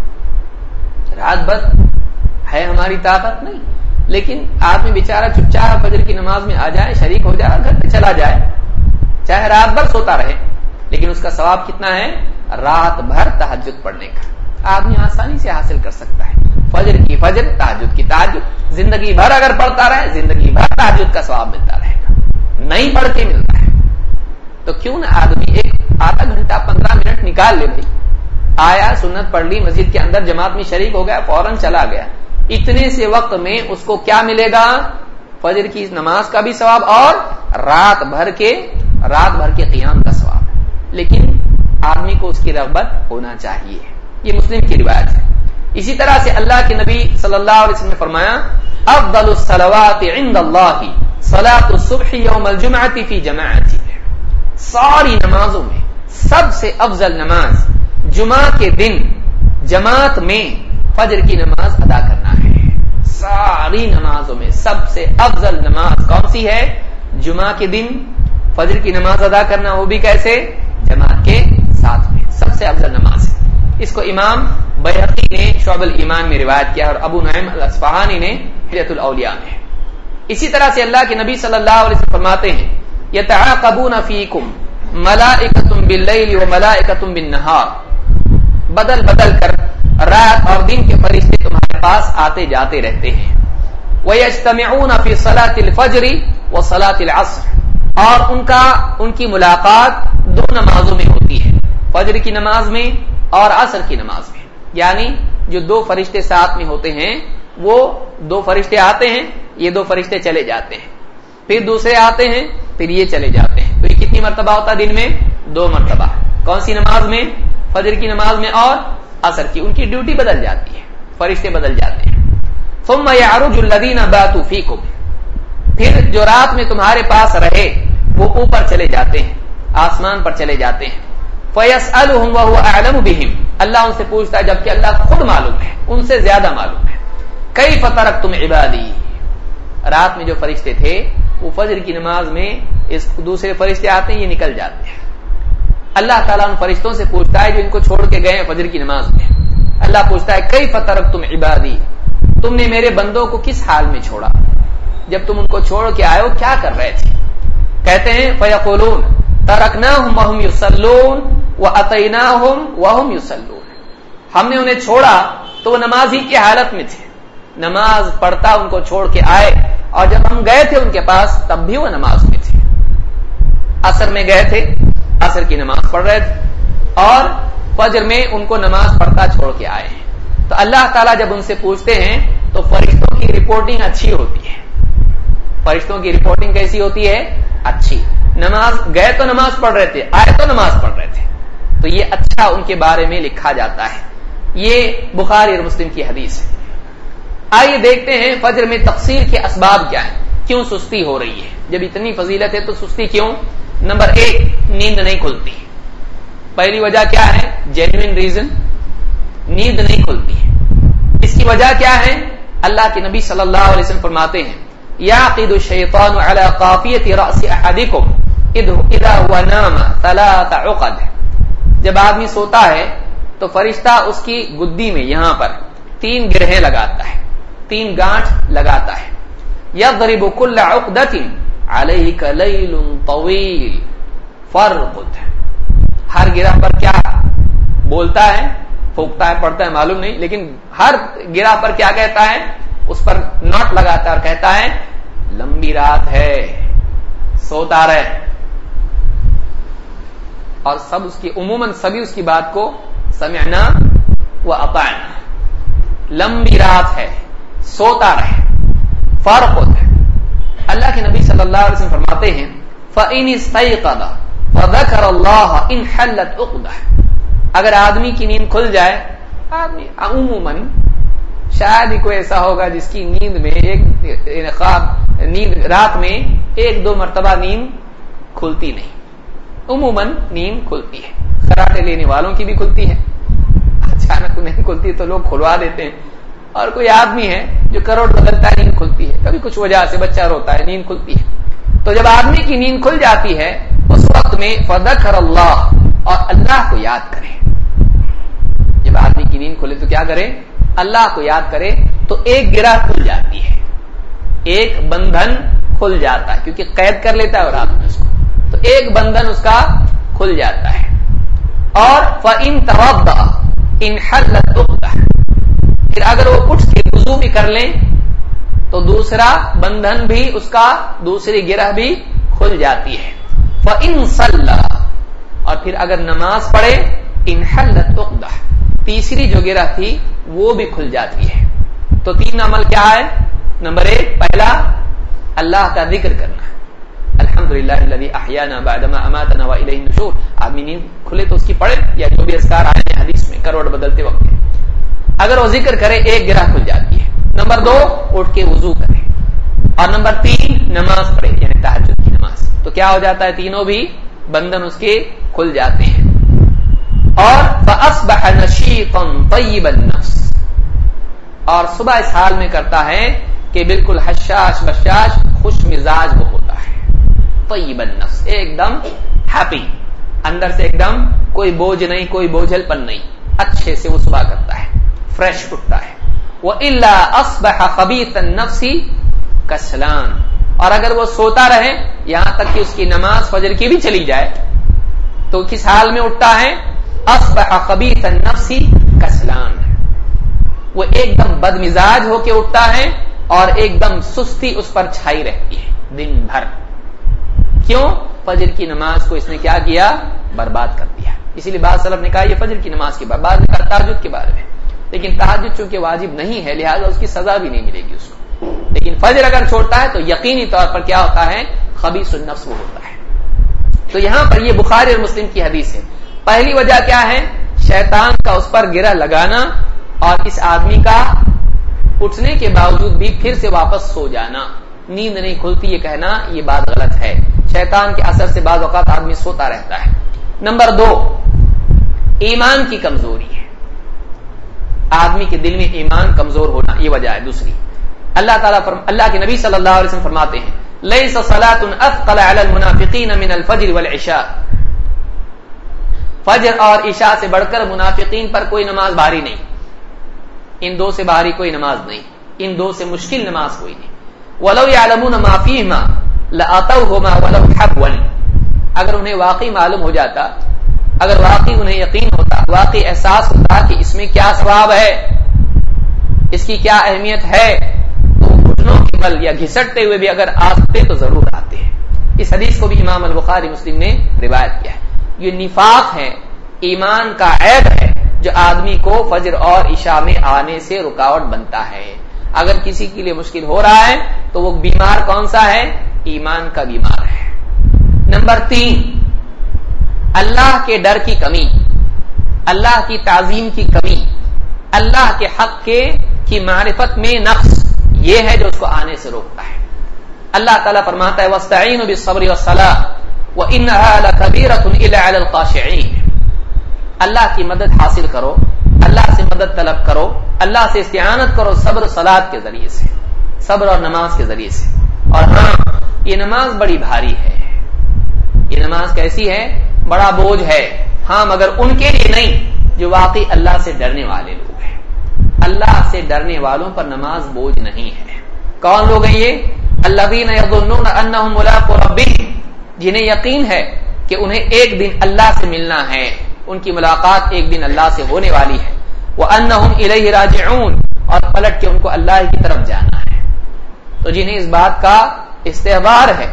رات بھر ہے ہماری طاقت نہیں, لیکن آدمی بیچارہ چپ چاپ فجر کی نماز میں آ جائے, شریک ہو جائے, گھر پہ چلا جائے, چاہے رات بھر سوتا رہے, لیکن اس کا ثواب کتنا ہے, رات بھر تہجد پڑھنے کا آدمی آسانی سے حاصل کر سکتا ہے. فجر کی فجر, تہجد کی تہجد, زندگی بھر اگر پڑھتا رہے زندگی بھر تہجد کا ثواب ملتا رہے گا. نہیں پڑھ کے ملتا ہے تو کیوں نہ آدمی ایک آدھا گھنٹہ پندرہ منٹ نکال لے. بھائی آیا, سنت پڑھ لی, مسجد کے اندر جماعت میں شریک ہو گیا, فوراً چلا گیا. اتنے سے وقت میں اس کو کیا ملے گا, فجر کی نماز کا بھی ثواب اور رات بھر کے رات بھر کے قیام کا ثواب. لیکن آدمی کو اس کی رغبت ہونا چاہیے. یہ مسلم کی روایت ہے. اسی طرح سے اللہ کے نبی صلی اللہ علیہ وسلم نے فرمایا, افضل الصلوات عند اللہ صلاۃ الصبح یوم الجمعۃ فی جماعت, ساری نمازوں میں سب سے افضل نماز جمعہ کے دن جماعت میں فجر کی نماز ادا کرنا ہے. ساری نمازوں میں سب سے افضل نماز کون سی ہے, جمعہ کے دن فجر کی نماز ادا کرنا, وہ بھی کیسے, جماعت کے ساتھ میں سب سے افضل نماز ہے. اس کو امام بیہقی نے شعب الایمان میں روایت کیا اور ابو نعیم الاصفہانی نے حلیۃ الاولیاء میں. اسی طرح سے اللہ کے نبی صلی اللہ علیہ وسلم فرماتے ہیں یتعاقبون فیکم ملائکۃ باللیل وملائکۃ بالنہار، بدل بدل کر رات اور دن کے فرشتے تمہارے پاس آتے جاتے رہتے ہیں. وَيَجْتَمِعُونَ فِي صَلَاةِ الْفَجْرِ وَصَلَاةِ الْعَصْرِ، اور ان کا ان کی ملاقات دو نمازوں میں ہوتی ہے، فجر کی نماز میں اور عصر کی نماز میں. یعنی جو دو فرشتے ساتھ میں ہوتے ہیں وہ دو فرشتے آتے ہیں، یہ دو فرشتے چلے جاتے ہیں، پھر دوسرے آتے ہیں، پھر یہ چلے جاتے ہیں. تو یہ کتنی مرتبہ ہوتا ہے دن میں؟ دو مرتبہ. کون سی نماز میں؟ فجر کی نماز میں اور عصر کی. ان کی ڈیوٹی بدل جاتی ہے، فرشتے بدل جاتے ہیں. ثم يعرج الذين باتوا فيكم، پھر جو رات میں تمہارے پاس رہے وہ اوپر چلے جاتے ہیں، آسمان پر چلے جاتے ہیں. فيسألهم وهو اعلم بهم، اللہ ان سے پوچھتا ہے جبکہ اللہ خود معلوم ہے، ان سے زیادہ معلوم ہے. كيف تركتم عبادي، رات میں جو فرشتے تھے وہ فجر کی نماز میں اس دوسرے فرشتے آتے ہیں، یہ نکل جاتے ہیں. اللہ تعالیٰ ان فرشتوں سے پوچھتا ہے جو ان کو چھوڑ کے گئے ہیں فجر کی نماز میں. اللہ پوچھتا ہے كيف تركتم عبادي، تم نے میرے بندوں کو کس حال میں چھوڑا؟ جب تم ان کو چھوڑ کے آئے ہو کیا کر رہے تھے؟ کہتے ہیں فیقولون ترکناہم وہم یصلون واتیناہم وہم یصلون، ہم نے انہیں چھوڑا تو وہ نماز ہی کی حالت میں تھے، نماز پڑھتا ان کو چھوڑ کے آئے، اور جب ہم گئے تھے ان کے پاس تب بھی وہ نماز میں تھے. عصر میں گئے تھے، عصر کی نماز پڑھ رہے تھے، اور فجر میں ان کو نماز پڑھتا چھوڑ کے آئے ہیں. تو اللہ تعالیٰ جب ان سے پوچھتے ہیں تو فرشتوں کی رپورٹنگ اچھی ہوتی ہے. فرشتوں کی رپورٹنگ کیسی ہوتی ہے؟ اچھی. نماز گئے تو نماز پڑھ رہے تھے، آئے تو نماز پڑھ رہے تھے، تو یہ اچھا ان کے بارے میں لکھا جاتا ہے. یہ بخاری اور مسلم کی حدیث ہے. آئیے دیکھتے ہیں فجر میں تقصیر کے اسباب کیا ہیں، کیوں سستی ہو رہی ہے. جب اتنی فضیلت ہے تو سستی کیوں؟ نمبر ایک، نیند نہیں کھلتی. پہلی وجہ کیا ہے؟ جینوئن ریزن، نیند نہیں کھلتی ہے. اس کی وجہ کیا ہے؟ اللہ کے نبی صلی اللہ علیہ وسلم فرماتے ہیں یعقد الشیطان علی قافیۃ رأس احدکم اذا هو نام ثلاث عقد، جب آدمی سوتا ہے تو فرشتہ اس کی گدی میں یہاں پر تین گرہیں لگاتا ہے، تین گانٹھ لگاتا ہے. یضرب کل عقدۃ علیک لیل طویل فرقد، ہر گرہ پر کیا بولتا ہے؟ پھونکتا ہے، پڑھتا ہے معلوم نہیں، لیکن ہر گرہ پر کیا کہتا ہے؟ اس پر نوٹ لگاتا ہے اور کہتا ہے لمبی رات ہے، سوتا رہے. اور سب اس کی عموماً سبھی اس کی بات کو سمعنا و اطعنا، لمبی رات ہے، سوتا رہے، فرق ہوتا ہے. اللہ کے نبی صلی اللہ علیہ وسلم فرماتے ہیں فَإِنِ اسْتَيْقَظَ فَذَكَرَ اللَّهَ إِنْ حَلَّتْ عُقْدَةٌ، اگر آدمی کی نیند کھل جائے، آدمی عموماً شاید ہی کوئی ایسا ہوگا جس کی نیند میں ایک خواب نیند رات میں ایک دو مرتبہ نیند کھلتی نہیں. عموماً نیند کھلتی ہے، خراٹے لینے والوں کی بھی کھلتی ہے، اچانک نہیں کھلتی تو لوگ کھلوا دیتے ہیں. اور کوئی آدمی ہے جو کروڑ بدلتا ہے، نیند کھلتی ہے، کبھی کچھ وجہ سے بچہ روتا ہے، نیند کھلتی ہے. تو جب آدمی کی نیند کھل جاتی ہے اس وقت میں فذکر اللہ، اور اللہ کو یاد کرے. جب آدمی کی نیند کھلے تو کیا کرے؟ اللہ کو یاد کرے. تو ایک گرہ کھل جاتی ہے، ایک بندھن کھل جاتا ہے، کیونکہ قید کر لیتا ہے اور رات میں اس کو، تو ایک بندھن اس کا کھل جاتا ہے. اور فَإِن تَوَضَّأَ إِنْ حَلَّتْ عُقْدَةٌ، پھر اگر وہ اٹھ کے وضو بھی کر لیں تو دوسرا بندھن بھی اس کا، دوسری گرہ بھی کھل جاتی ہے. فَإِن صَلَّى، اور پھر اگر نماز پڑھے إِنْ حَلَّتْ عُقْدَةٌ، تیسری جو گرہ تھی وہ بھی کھل جاتی ہے. تو تین عمل کیا ہے؟ نمبر ایک، پہلا اللہ کا ذکر کرنا، الحمدللہ الذی احیانا بعدما اماتنا والیہ النشور. آدمی نیند کھلے تو اس کی پڑھے، یا جو بھی اذکار آئے ہیں حدیث میں کروڑ بدلتے وقت، اگر وہ ذکر کرے ایک گرہ کھل جاتی ہے. نمبر دو، اٹھ کے وضو کرے. اور نمبر تین، نماز پڑھے، یعنی تہجد کی نماز. تو کیا ہو جاتا ہے؟ تینوں بھی بندھن اس کے کھل جاتے ہیں. اور فَأَصْبَحَ نَشِيطًا طَيِّبَ النَّفْسِ، اور صبح اس حال میں کرتا ہے کہ بالکل حشاش بشاش خوش مزاج وہ ہوتا ہے. طیب النفس، ایک دم ہیپی، اندر سے ایک دم کوئی بوجھ نہیں، کوئی بوجھل پن نہیں، اچھے سے وہ صبح کرتا ہے، فریش اٹھتا ہے. وَإِلَّا أَصْبَحَ خَبِيثَ النَّفْسِ كَسْلَانٌ، اور اگر وہ سوتا رہے یہاں تک کہ اس کی نماز فجر کی بھی چلی جائے تو کس حال میں اٹھتا ہے؟ اصبح خبیث النفس کسلان، وہ ایک دم بد مزاج ہو کے اٹھتا ہے اور ایک دم سستی اس پر چھائی رہتی ہے دن بھر. کیوں؟ فجر کی نماز کو اس نے کیا کیا؟ برباد کر دیا. اسی لیے بعض سلف نے کہا یہ فجر کی نماز کے بارے، بعض نے کہا تہجد کے بارے میں، لیکن تہجد چونکہ واجب نہیں ہے لہذا اس کی سزا بھی نہیں ملے گی اس کو. لیکن فجر اگر چھوڑتا ہے تو یقینی طور پر کیا ہوتا ہے؟ خبیث النفس وہ ہوتا ہے. تو یہاں پر یہ بخاری اور مسلم کی حدیث ہے. پہلی وجہ کیا ہے؟ شیطان کا اس پر گرہ لگانا اور اس آدمی کا اٹھنے کے باوجود بھی پھر سے واپس سو جانا، نیند نہیں کھلتی یہ کہنا یہ بات غلط ہے. شیطان کے اثر سے بعض اوقات آدمی سوتا رہتا ہے. نمبر دو، ایمان کی کمزوری ہے. آدمی کے دل میں ایمان کمزور ہونا یہ وجہ ہے دوسری. اللہ تعالیٰ فرم اللہ کے نبی صلی اللہ علیہ وسلم فرماتے ہیں لیس صلاۃ اثقل علی المنافقین من الفجر والعشاء، فجر اور عشاء سے بڑھ کر منافقین پر کوئی نماز بھاری نہیں. ان دو سے بھاری کوئی نماز نہیں، ان دو سے مشکل نماز کوئی نہیں. ولو یعلمون ما فیہما لاتوہما ولو حبوا، اگر انہیں واقعی معلوم ہو جاتا، اگر واقعی انہیں یقین ہوتا، واقعی احساس ہوتا کہ اس میں کیا ثواب ہے، اس کی کیا اہمیت ہے، تو گھٹنوں کے بل یا گھسٹتے ہوئے بھی اگر آ سکتے تو ضرور آتے ہیں. اس حدیث کو بھی امام البخاری مسلم نے روایت کیا ہے. یہ نفاق ہے، ایمان کا عیب ہے جو آدمی کو فجر اور عشاء میں آنے سے رکاوٹ بنتا ہے. اگر کسی کے لیے مشکل ہو رہا ہے تو وہ بیمار کون سا ہے؟ ایمان کا بیمار ہے. نمبر تین، اللہ کے ڈر کی کمی، اللہ کی تعظیم کی کمی، اللہ کے حق کے کی معرفت میں نقص، یہ ہے جو اس کو آنے سے روکتا ہے. اللہ تعالیٰ فرماتا ہے وَاسْتَعِينُوا بِالصَّبْرِ وَالصَّلَاةِ وَإِنَّهَا لَكَبِيرَةٌ إِلَّا عَلَى الْخَاشِعِينَ، اللہ کی مدد حاصل کرو، اللہ سے مدد طلب کرو، اللہ سے استعانت کرو صبر و صلاۃ کے ذریعے سے، صبر اور نماز کے ذریعے سے. اور ہاں یہ نماز بڑی بھاری ہے، یہ نماز کیسی ہے؟ بڑا بوجھ ہے. ہاں مگر ان کے لیے نہیں جو واقعی اللہ سے ڈرنے والے لوگ ہیں. اللہ سے ڈرنے والوں پر نماز بوجھ نہیں ہے. کون لوگ ہیں یہ؟ الذین یظنون انہم ملاقو ربہم، جنہیں یقین ہے کہ انہیں ایک دن اللہ سے ملنا ہے، ان کی ملاقات ایک دن اللہ سے ہونے والی ہے. وانہم الیہ راجعون، اور پلٹ کے ان کو اللہ کی طرف جانا ہے. تو جنہیں اس بات کا استحبار ہے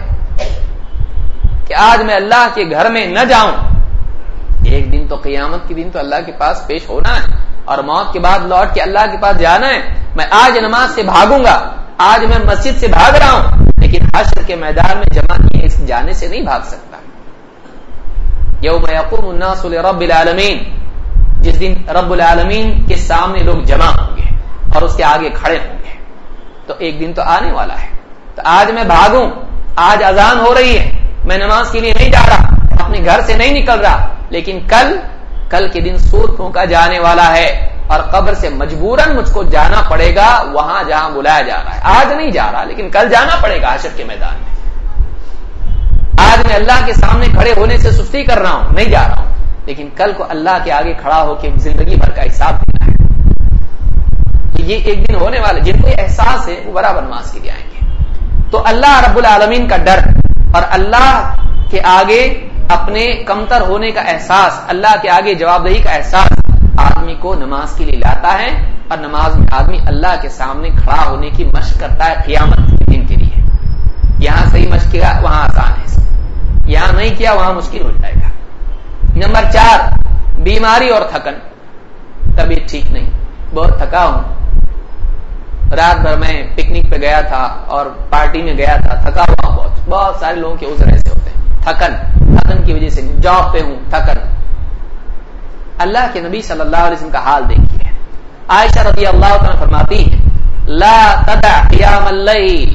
کہ آج میں اللہ کے گھر میں نہ جاؤں، ایک دن تو قیامت کے دن تو اللہ کے پاس پیش ہونا ہے اور موت کے بعد لوٹ کے اللہ کے پاس جانا ہے. میں آج نماز سے بھاگوں گا، آج میں مسجد سے بھاگ رہا ہوں، لیکن حشر کے میدان میں جمع کیے اس جانے سے نہیں بھاگ سکتا. یوم یقوم الناس لرب العالمین، جس دن رب العالمین کے سامنے لوگ جمع ہوں گے اور اس کے آگے کھڑے ہوں گے، تو ایک دن تو آنے والا ہے. تو آج میں بھاگوں، آج اذان ہو رہی ہے، میں نماز کے لیے نہیں جا رہا، اپنے گھر سے نہیں نکل رہا، لیکن کل کل کے دن سور پھونکا جانے والا ہے اور قبر سے مجبوراً مجھ کو جانا پڑے گا وہاں جہاں بلایا جا رہا ہے. آج نہیں جا رہا لیکن کل جانا پڑے گا حشر کے میدان میں. آج میں اللہ کے سامنے کھڑے ہونے سے سستی کر رہا ہوں، نہیں جا رہا ہوں، لیکن کل کو اللہ کے آگے کھڑا ہو کے زندگی بھر کا حساب دینا ہے. کہ یہ ایک دن ہونے والا، جن کو یہ احساس ہے وہ برابر نماز کے لیے آئیں گے. تو اللہ رب العالمین کا ڈر اور اللہ کے آگے اپنے کمتر ہونے کا احساس، اللہ کے آگے جواب دہی کا احساس آدمی کو نماز کے لیے لاتا ہے، اور نماز میں آدمی اللہ کے سامنے کھڑا ہونے کی مشق کرتا ہے قیامت کے دن کے لیے. یہاں صحیح مشق کیا وہاں آسان ہے، یہاں نہیں کیا وہاں مشکل ہو جائے گا. نمبر چار، بیماری اور تھکن. طبیعت ٹھیک نہیں، بہت تھکا ہوں، رات بھر میں پکنک پہ گیا تھا اور پارٹی میں گیا تھا، تھکا ہوا بہت. بہت سارے لوگوں کے عذر ایسے ہوتے ہیں، تھکن تھکن کی وجہ سے جاب پہ ہوں، تھکن. اللہ کے نبی صلی اللہ علیہ وسلم کا حال دیکھیے. عائشہ رضی اللہ عنہا فرماتی ہیں لا تدع قیام اللیل،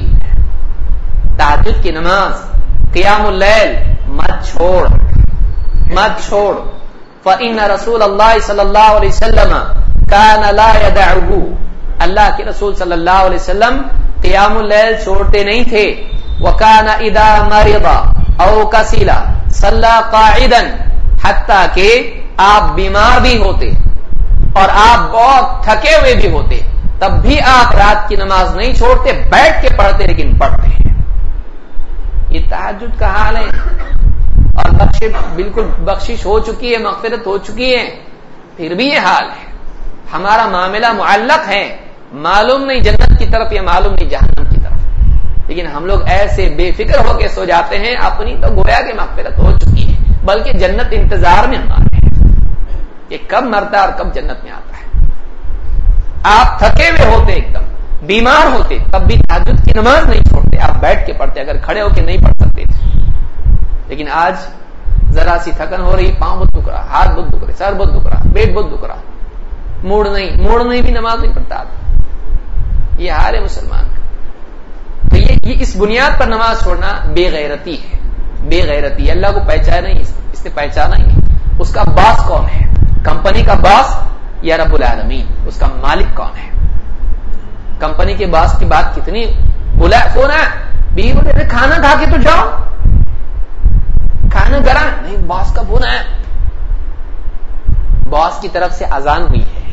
تہجد کی نماز، قیام اللیل مت چھوڑ مت چھوڑ. فإن رسول اللہ صلی اللہ علیہ وسلم كان لا يدعه، اللہ کے رسول صلی اللہ علیہ وسلم قیام اللیل چھوڑتے نہیں تھے. وكان اذا مرض او كسل صلى قاعدا حتیٰ کہ آپ بیمار بھی ہوتے اور آپ بہت تھکے ہوئے بھی ہوتے تب بھی آپ رات کی نماز نہیں چھوڑتے, بیٹھ کے پڑھتے لیکن پڑھتے ہیں. یہ تہجد کا حال ہے. اور بخش بالکل بخشش ہو چکی ہے, مغفرت ہو چکی ہے, پھر بھی یہ حال ہے. ہمارا معاملہ معلق ہے, معلوم نہیں جنت کی طرف یا معلوم نہیں جہنم کی طرف, لیکن ہم لوگ ایسے بے فکر ہو کے سو جاتے ہیں, اپنی تو گویا کہ مغفرت ہو چکی ہے, بلکہ جنت انتظار میں ہمارے کہ کب مرتا ہے اور کب جنت میں آتا ہے. آپ تھکے ہوئے ہوتے, ایک دم بیمار ہوتے, تب بھی تہجد کی نماز نہیں چھوڑتے, آپ بیٹھ کے پڑھتے, اگر کھڑے ہو کے نہیں پڑھ سکتے تھے. لیکن آج ذرا سی تھکن ہو رہی, پاؤں بہت دکھ رہا, ہاتھ بہت دکھ رہے, سر بہت دکھ رہا, پیٹ بہت دکھ رہا, موڑ نہیں موڑ نہیں بھی نماز نہیں پڑھتا. یہ حال ہے مسلمان کا. تو یہ, یہ اس بنیاد پر نماز چھوڑنا بے غیرتی ہے, بے غیرتی ہے. اللہ کو پہچانا ہی, اس نے پہچانا ہی نہیں. اس کا باس کون ہے؟ کمپنی کا باس یا رب العالمین؟ اس کا مالک کون ہے؟ کمپنی کے باس کی بات کتنی بلا, کون ہے؟ بیوی بولے کھانا کھا کے تو جاؤ, کھانا کرا نہیں, باس کا فون ہے, باس کی طرف سے اذان ہوئی ہے,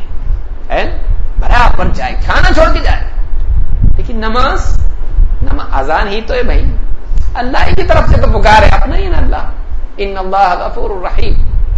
برابر جائے, کھانا چھوڑ کے جائے. لیکن نماز, نماز اذان ہی تو ہے بھائی, اللہ ہی کی طرف سے تو پکار ہے, اپنا ہی نا اللہ, ان اللہ غفور الرحیم.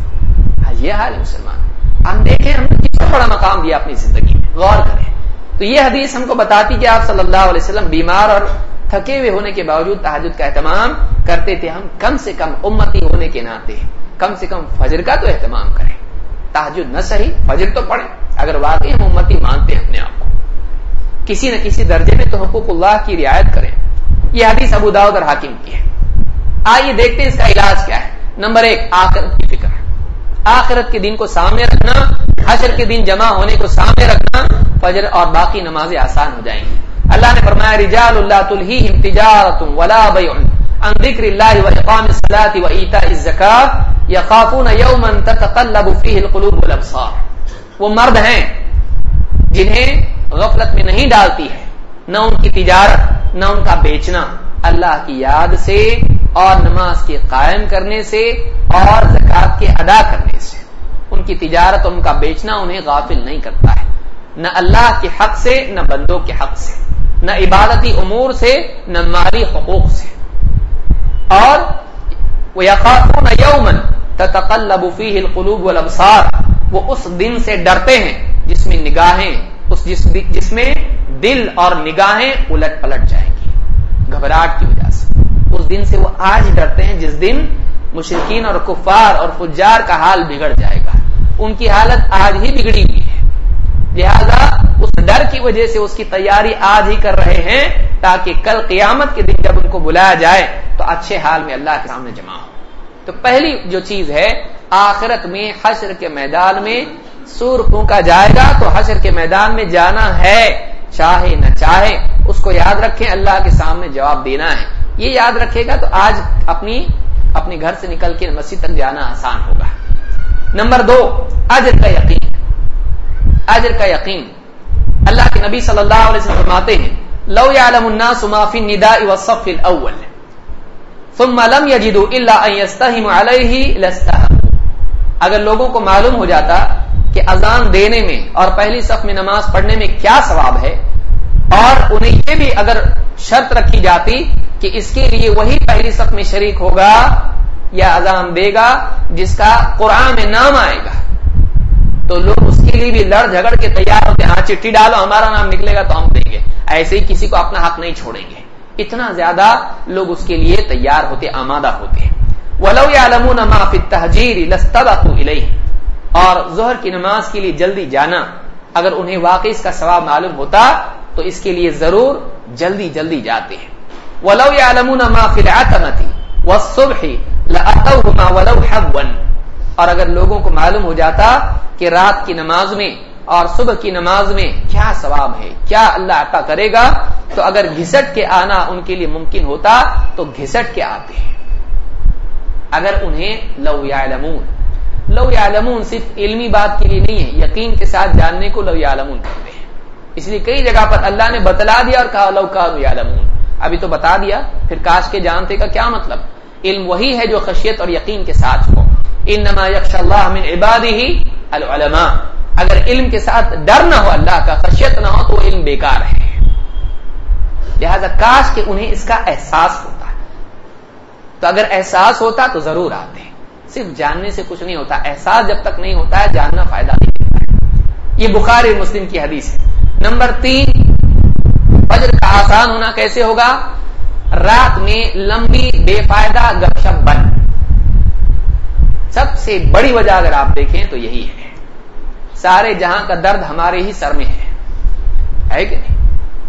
یہ حال ہے مسلمان. ہم دیکھیں ہم نے کتنا بڑا مقام دیا اپنی زندگی میں, غور کریں. تو یہ حدیث ہم کو بتاتی کہ آپ صلی اللہ علیہ وسلم بیمار اور تھکے ہوئے ہونے کے باوجود تہجد کا اہتمام کرتے تھے. ہم کم سے کم امتی ہونے کے ناطے کم سے کم فجر کا تو اہتمام کریں. تہجد نہ صحیح, فجر تو پڑھیں. اگر واقعی ہم امتی مانتے ہیں اپنے آپ کو, کسی نہ کسی درجے میں تو حقوق اللہ کی رعایت کریں. یہ حدیث ابو داؤد اور حاکم کی ہے. آئیے دیکھتے ہیں اس کا علاج کیا ہے. نمبر ایک, آخرت کی فکر. آخرت کے دن کو سامنے رکھنا, حشر کے دن جمع ہونے کو سامنے رکھنا, فجر اور باقی نمازیں آسان ہو جائیں گی. اللہ نے فرمایا رجال لا تلہیہم تجارۃ ولا بیع عن ذکر اللہ واقام الصلاۃ وایتاء الزکاۃ یخافون یوما تتقلب فیہ القلوب والابصار. وہ مرد ہیں جنہیں غفلت میں نہیں ڈالتی ہے نہ ان کی تجارت نہ ان کا بیچنا اللہ کی یاد سے اور نماز کے قائم کرنے سے اور زکات کے ادا کرنے سے. ان کی تجارت اور ان کا بیچنا انہیں غافل نہیں کرتا ہے, نہ اللہ کے حق سے نہ بندوں کے حق سے, نہ عبادتی امور سے نہ مالی حقوق سے. اور وَيَخَافُونَ يَوْمًا تَتَقَلَّبُ فِيهِ الْقُلُوبُ وَالْأَبْصَارُ, وہ اس دن سے ڈرتے ہیں جس میں نگاہیں اس جس, جس میں دل اور نگاہیں الٹ پلٹ جائیں گی گھبراہٹ کی وجہ سے. اس دن سے وہ آج ڈرتے ہیں جس دن مشرکین اور کفار اور فجار کا حال بگڑ جائے گا. ان کی حالت آج ہی بگڑی ہوئی ہے, لہذا اس ڈر کی وجہ سے اس کی تیاری آج ہی کر رہے ہیں تاکہ کل قیامت کے دن جب ان کو بلایا جائے تو اچھے حال میں اللہ کے سامنے جمع ہو. تو پہلی جو چیز ہے, آخرت میں حشر کے میدان میں سور پھونکا جائے گا تو حشر کے میدان میں جانا ہے, چاہے نہ چاہے. اس کو یاد رکھیں, اللہ کے سامنے جواب دینا ہے. یہ یاد رکھے گا تو آج اپنی اپنے گھر سے نکل کے مسجد تک جانا آسان ہوگا. نمبر دو, اجر کا یقین. اجر کا یقین. اللہ کے نبی صلی اللہ علیہ وسلم فرماتے ہیں لو يعلم الناس ما في النداء والصف الاول ثم لم يجدوا الا ان يستهموا عليه لاستهموا. اگر لوگوں کو معلوم ہو جاتا کہ اذان دینے میں اور پہلی صف میں نماز پڑھنے میں کیا ثواب ہے, اور انہیں یہ بھی اگر شرط رکھی جاتی کہ اس کے لیے وہی پہلی صف میں شریک ہوگا یا اذان دے گا جس کا قرآن میں نام آئے گا, تو لوگ اس کے لیے بھی لڑ جھگڑ کے تیار ہوتے ہیں. ہاں چٹھی ڈالو, ہمارا نام نکلے گا تو ہم دیں گے. ایسے ہی کسی کو اپنا حق نہیں چھوڑیں گے. اتنا زیادہ لوگ اس کے لیے تیار ہوتے, آمادہ ہوتے ہیں. وَلَوْ يَعْلَمُونَ مَا فِي التَّهْجِيرِ لَاسْتَبَقُوا إِلَيْهِ. اور ظہر کی نماز کے لیے جلدی جانا, اگر انہیں واقعی اس کا ثواب معلوم ہوتا تو اس کے لیے ضرور جلدی جلدی جاتے ہیں. وَلَوْ يَعْلَمُونَ مَا فِي الْعَتَمَةِ وَالصُّبْحِ لَأَتَوْهُمَا وَلَوْ حَبًّا. اور اگر لوگوں کو معلوم ہو جاتا کہ رات کی نماز میں اور صبح کی نماز میں کیا ثواب ہے, کیا اللہ عطا کرے گا, تو اگر گھسٹ کے آنا ان کے لیے ممکن ہوتا تو گھسٹ کے آتے ہیں. اگر انہیں لو یعلمون, لو یعلمون صرف علمی بات کے لیے نہیں ہے, یقین کے ساتھ جاننے کو لو یعلمون کہتے ہیں. اس لیے کئی جگہ پر اللہ نے بتلا دیا اور کہا لو کانوا یعلمون. ابھی تو بتا دیا, پھر کاش کے جانتے کا کیا مطلب. علم وہی ہے جو خشیت اور یقین کے ساتھ ہو. انما یخشی اللہ من عبادہ العلماء. اگر علم کے ساتھ ڈر نہ ہو اللہ کا، خشیت نہ ہو، تو وہ علم بیکار ہے. لہذا کاش کہ انہیں اس کا احساس ہوتا. تو اگر احساس ہوتا تو ضرور آتے. صرف جاننے سے کچھ نہیں ہوتا، احساس جب تک نہیں ہوتا ہے جاننا فائدہ نہیں دیتا ہے. یہ بخاری مسلم کی حدیث ہے. نمبر تین، فجر کا آسان ہونا کیسے ہوگا؟ رات میں لمبی بے فائدہ گپ شپ بند. سب سے بڑی وجہ اگر آپ دیکھیں تو یہی ہے. سارے جہاں کا درد ہمارے ہی سر میں ہے، ہے کہ نہیں؟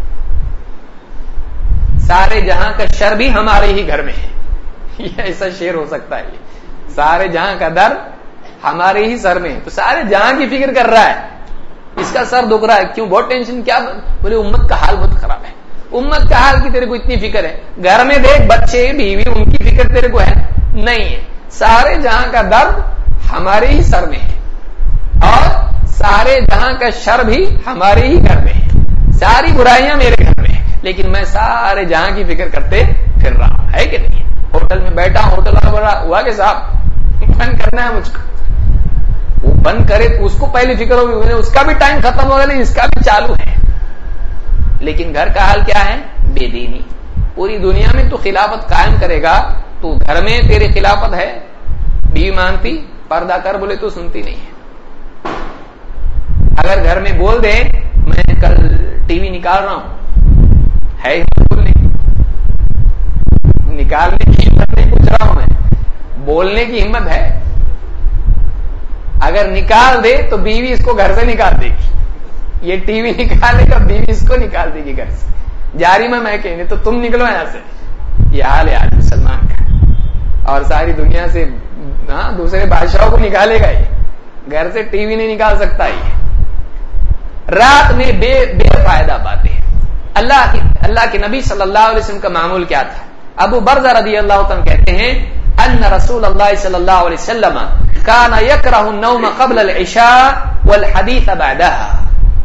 سارے جہاں کا شر بھی ہمارے ہی گھر میں ہے. یہ ایسا شعر ہو سکتا ہے. یہ سارے جہاں کا درد ہمارے ہی سر میں ہے. تو سارے جہاں کی فکر کر رہا ہے، اس کا سر دکھ رہا ہے. کیوں؟ بہت ٹینشن. کیا؟ بولے امت کا حال بہت خراب ہے. امت کا حال کی تیرے کو اتنی فکر ہے؟ گھر میں دیکھ بچے بیوی، ان کی فکر تیرے کو ہے نہیں ہے. سارے جہاں کا درد ہمارے ہی سر میں ہے، اور سارے جہاں کا شر بھی ہمارے ہی گھر میں ہے. ساری برائیاں میرے گھر میں ہے، لیکن میں سارے جہاں کی فکر کرتے پھر رہا. ہے کہ نہیں؟ ہوٹل میں بیٹھا، ہوٹل والا ہوا کہ صاحب بند کرنا ہے مجھ کو. وہ بند کرے تو اس کو پہلی فکر ہوگی، اس کا بھی ٹائم ختم ہوگا، نہیں اس کا بھی چالو ہے. لیکن گھر کا حال کیا ہے؟ بے دینی. پوری دنیا میں تو خلافت قائم کرے گا، تو گھر میں تیرے خلافت ہے؟ بیوی مانتی، پردہ کر بولے تو سنتی نہیں ہے. اگر گھر میں بول دے میں کل ٹی وی نکال رہا ہوں، ہے بولنے کی؟ نکالنے کی ہمت نہیں پوچھ رہا ہوں میں، بولنے کی ہمت ہے. اگر نکال دے تو بیوی اس کو گھر سے نکال دے گی. یہ ٹی وی نکالے گا، بیوی اس کو نکال دے گی گھر سے. جاری میں میں کہنے تو تم نکلو یہاں سے. یہ حال ہے آج مسلمان کا. اور ساری دنیا سے ہاں دوسرے بادشاہوں کو نکالے گا، یہ گھر سے ٹی وی نہیں نکال سکتا. یہ رات میں بے بے فائدہ باتیں. اللہ کی اللہ کے نبی صلی اللہ علیہ وسلم کا معمول کیا تھا؟ ابو برزہ رضی اللہ عنہ کہتے ہیں ان رسول اللہ صلی اللہ علیہ وسلم کان یکرہ النوم قبل العشاء والحدیث بعدها.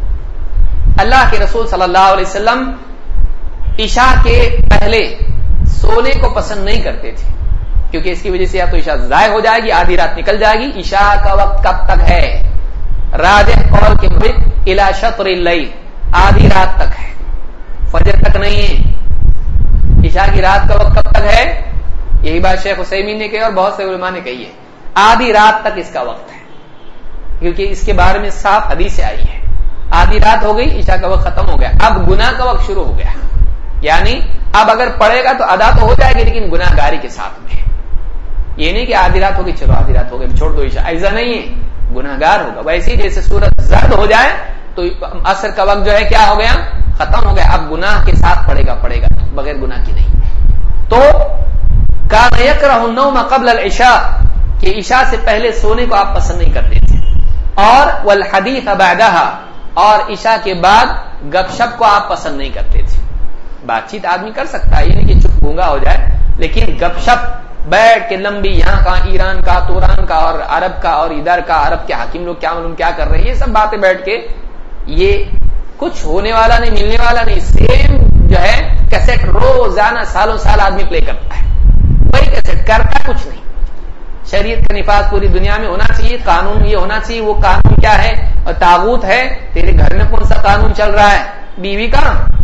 اللہ کے رسول صلی اللہ علیہ وسلم عشاء کے پہلے سونے کو پسند نہیں کرتے تھے، کیونکہ اس کی وجہ سے یا تو عشاء ضائع ہو جائے گی، آدھی رات نکل جائے گی. عشاء کا وقت کب تک ہے؟ راجح قول کے مطابق الی شطر اللیل، آدھی رات تک ہے، فجر تک نہیں ہے. عشاء کی رات کا وقت کب تک ہے؟ یہی بات شیخ عثیمین نے کہی اور بہت سے علماء نے کہی ہے. آدھی رات تک اس کا وقت ہے، کیونکہ اس کے بارے میں صاف حدیث آئی ہے. آدھی رات ہو گئی، عشاء کا وقت ختم ہو گیا، اب گناہ کا وقت شروع ہو گیا. یعنی اب اگر پڑھے گا تو ادا تو ہو جائے گی، لیکن گناہ گاری کے ساتھ میں. یہ نہیں کہ آدھی رات ہوگی چلو آدھی رات ہو گئی چھوڑ دو عشاء، ایسا نہیں ہے. گناہ گار ہوگا. ویسے ہی جیسے سورج زرد ہو جائے تو عصر کا وقت جو ہے کیا ہو گیا؟ ختم ہو گیا. اب گناہ کے ساتھ پڑھے گا پڑھے گا بغیر گناہ کی نہیں. تو کان یکرہ النوم قبل العشاء، کہ عشاء سے پہلے سونے کو آپ پسند نہیں کرتے تھے. اور والحدیث بعدها، اور عشاء کے بعد گپ شپ کو آپ پسند نہیں کرتے تھے. بات چیت آدمی کر سکتا ہے، یہ نہیں کہ چپ گونگا ہو جائے، لیکن گپ شپ بیٹھ کے لمبی، یہاں کا ایران کا توران کا اور عرب کا اور ادھر کا عرب کے حاکم لوگ کیا معلوم کیا کر رہے ہیں، یہ سب باتیں بیٹھ کے یہ کچھ ہونے والا نہیں، ملنے والا نہیں. سیم جو ہے کیسٹ روزانہ سالوں سال آدمی پلے کرتا ہے، وہی کیسٹ کرتا کچھ نہیں. شریعت کا نفاذ پوری دنیا میں ہونا چاہیے، قانون یہ ہونا چاہیے. وہ قانون کیا ہے؟ اور طاغوت ہے. تیرے گھر میں کون سا قانون چل رہا ہے؟ بیوی کا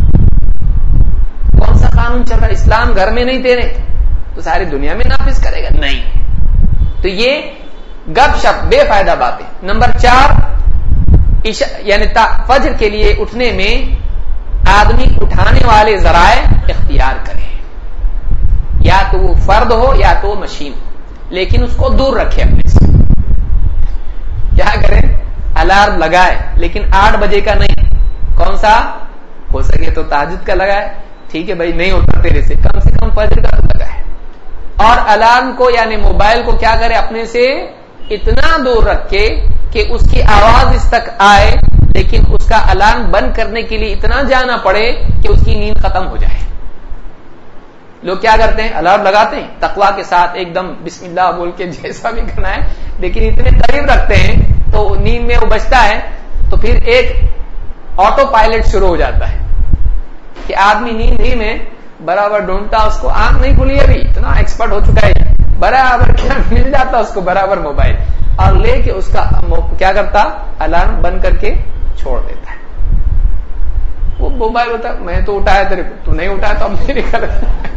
کون سا قانون چل رہا ہے؟ اسلام گھر میں نہیں تیرے، تو ساری دنیا میں نافذ کرے گا نہیں. تو یہ گپ شپ بے فائدہ باتیں. نمبر چار، یعنی فجر کے لیے اٹھنے میں آدمی اٹھانے والے ذرائع اختیار کرے، یا تو وہ فرد ہو یا تو مشین، لیکن اس کو دور رکھے اپنے سے. کیا کرے؟ الارم لگائے، لیکن آٹھ بجے کا نہیں. کون سا؟ ہو سکے تو تہجد کا لگائے، ٹھیک ہے بھائی نہیں ہوتا تیرے سے، کم سے کم فجر کا تو لگائے. اور الارم کو یعنی موبائل کو کیا کرے؟ اپنے سے اتنا دور رکھے کہ اس کی آواز اس تک آئے، لیکن اس کا الارم بند کرنے کے لیے اتنا جانا پڑے کہ اس کی نیند ختم ہو جائے. لوگ کیا کرتے ہیں؟ الارم لگاتے ہیں تقویٰ کے ساتھ، ایک دم بسم اللہ بول کے جیسا بھی کرنا ہے، لیکن اتنے قریب رکھتے ہیں تو نیند میں وہ بچتا ہے. تو پھر ایک آٹو پائلٹ شروع ہو جاتا ہے کہ آدمی نیند ہی میں برابر ڈھونڈتا، اس کو آنکھ نہیں کھلی ابھی، اتنا ایکسپرٹ ہو چکا ہے، برابر کیا مل جاتا اس کو برابر موبائل، اور لے کے اس کا کیا کرتا الارم بند کر کے چھوڑ دیتا ہے. وہ موبائل ہوتا میں تو اٹھایا تیرے کو، تو نہیں اٹھایا تو اب میری غلط،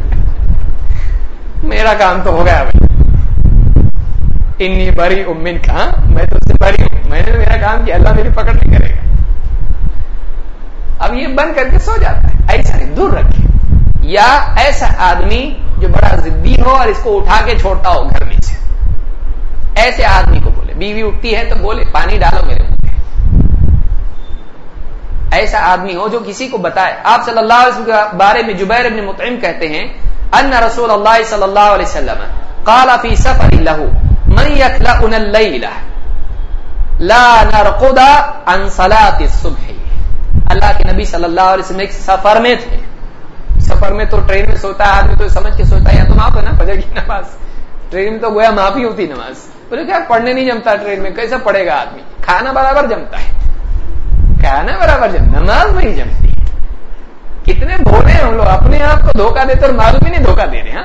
میرا کام تو ہو گیا بھائی. انی بری امین کا، میں تو اس سے بری ہوں، میں نے میرا کام کیا، اللہ میری پکڑ نہیں کرے گا. اب یہ بند کر کے سو جاتا ہے. ایسا نہیں، دور رکھے. یا ایسا آدمی جو بڑا ضدی ہو اور اس کو اٹھا کے چھوڑتا ہو گھر میں سے، ایسے آدمی کو بولے. بیوی اٹھتی ہے تو بولے پانی ڈالو میرے منہ پہ. ایسا آدمی ہو جو کسی کو بتائے. آپ صلی اللہ علیہ وسلم کے بارے میں جبیر بن مطعم کہتے ہیں ان رسول اللہ صلی اللہ علیہ وسلم قال فی سفر له من یکلؤنا اللیل لا نرقد عن صلاة الصبح. اللہ کے نبی صلی اللہ علیہ وسلم ایک سفر میں تھے. سفر میں تو ٹرین میں سوتا ہے آدمی تو سمجھ کے سوتا ہے یا تو معاف ہے نا فجر کی نماز. ٹرین میں تو گویا معاف ہی ہوتی نماز. بولے کیا پڑھنے نہیں جمتا ٹرین میں، کیسا پڑھے گا آدمی؟ کھانا برابر جمتا ہے، کھانا برابر جمتا، نماز نہیں جمتی. کتنے بھولے ہیں ہم لوگ، اپنے آپ کو دھوکہ دیتے اور معلوم ہی نہیں دھوکہ دے رہے. ہاں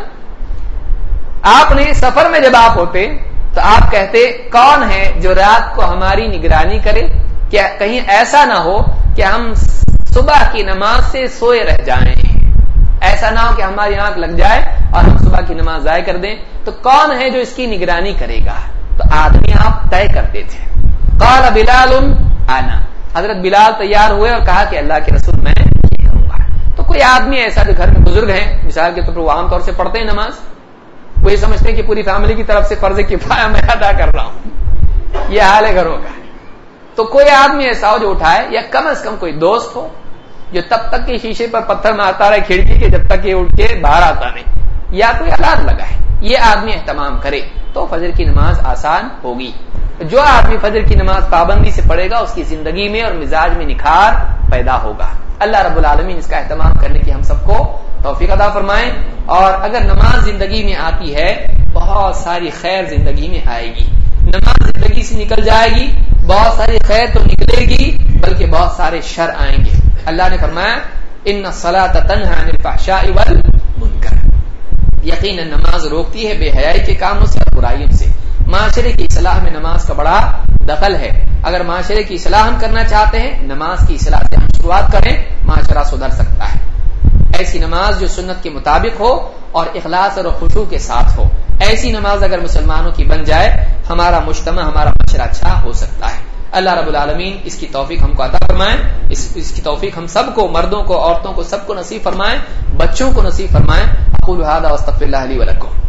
آپ نے سفر میں جب آپ ہوتے تو آپ کہتے کون ہے جو رات کو ہماری نگرانی کرے، کیا کہیں ایسا نہ ہو کہ ہم صبح کی نماز سے سوئے رہ جائیں، ایسا نہ ہو کہ ہماری آنکھ لگ جائے اور ہم صبح کی نماز ضائع کر دیں. تو کون ہے جو اس کی نگرانی کرے گا؟ تو آدمی آپ طے کرتے تھے. قال بلال انا، حضرت بلال تیار ہوئے اور کہا کہ اللہ کے رسول میں یہ کروں گا. تو کوئی آدمی ایسا جو گھر میں بزرگ ہیں، مثال کے طور پر وہ عام طور سے پڑھتے ہیں نماز، وہ یہ سمجھتے ہیں کہ پوری فیملی کی طرف سے فرض کفایہ میں ادا کر رہا ہوں، یہ حال ہے گھروں کا. تو کوئی آدمی ایسا ہو جو اٹھائے، یا کم از کم کوئی دوست ہو جو تب تک کے شیشے پر پتھر مارتا رہے کھڑکی کے جب تک یہ اٹھ کے باہر آتا نہیں، یا کوئی الارم لگا ہے، یہ آدمی اہتمام کرے تو فجر کی نماز آسان ہوگی. جو آدمی فجر کی نماز پابندی سے پڑھے گا اس کی زندگی میں اور مزاج میں نکھار پیدا ہوگا. اللہ رب العالمین اس کا اہتمام کرنے کی ہم سب کو توفیق عطا فرمائیں. اور اگر نماز زندگی میں آتی ہے بہت ساری خیر زندگی میں آئے گی. نماز زندگی سے نکل جائے گی بہت ساری خیر تو نکلے گی بلکہ بہت سارے شر آئیں گے. اللہ نے فرمایا ان الصلاۃ تنہی عن الفحشاء والمنکر، یقیناً نماز روکتی ہے بے حیائی کے کاموں سے اور برائیوں سے. معاشرے کی اصلاح میں نماز کا بڑا دخل ہے. اگر معاشرے کی اصلاح ہم کرنا چاہتے ہیں، نماز کی اصلاح سے ہم شروعات کریں، معاشرہ سدھر سکتا ہے. ایسی نماز جو سنت کے مطابق ہو اور اخلاص اور خشوع کے ساتھ ہو، ایسی نماز اگر مسلمانوں کی بن جائے ہمارا مجتمع، ہمارا معاشرہ اچھا ہو سکتا ہے. اللہ رب العالمین اس کی توفیق ہم کو عطا فرمائیں. اس, اس کی توفیق ہم سب کو، مردوں کو، عورتوں کو، سب کو نصیب فرمائیں، بچوں کو نصیب فرمائیں. اقول هذا واستغفر الله لي ولكم.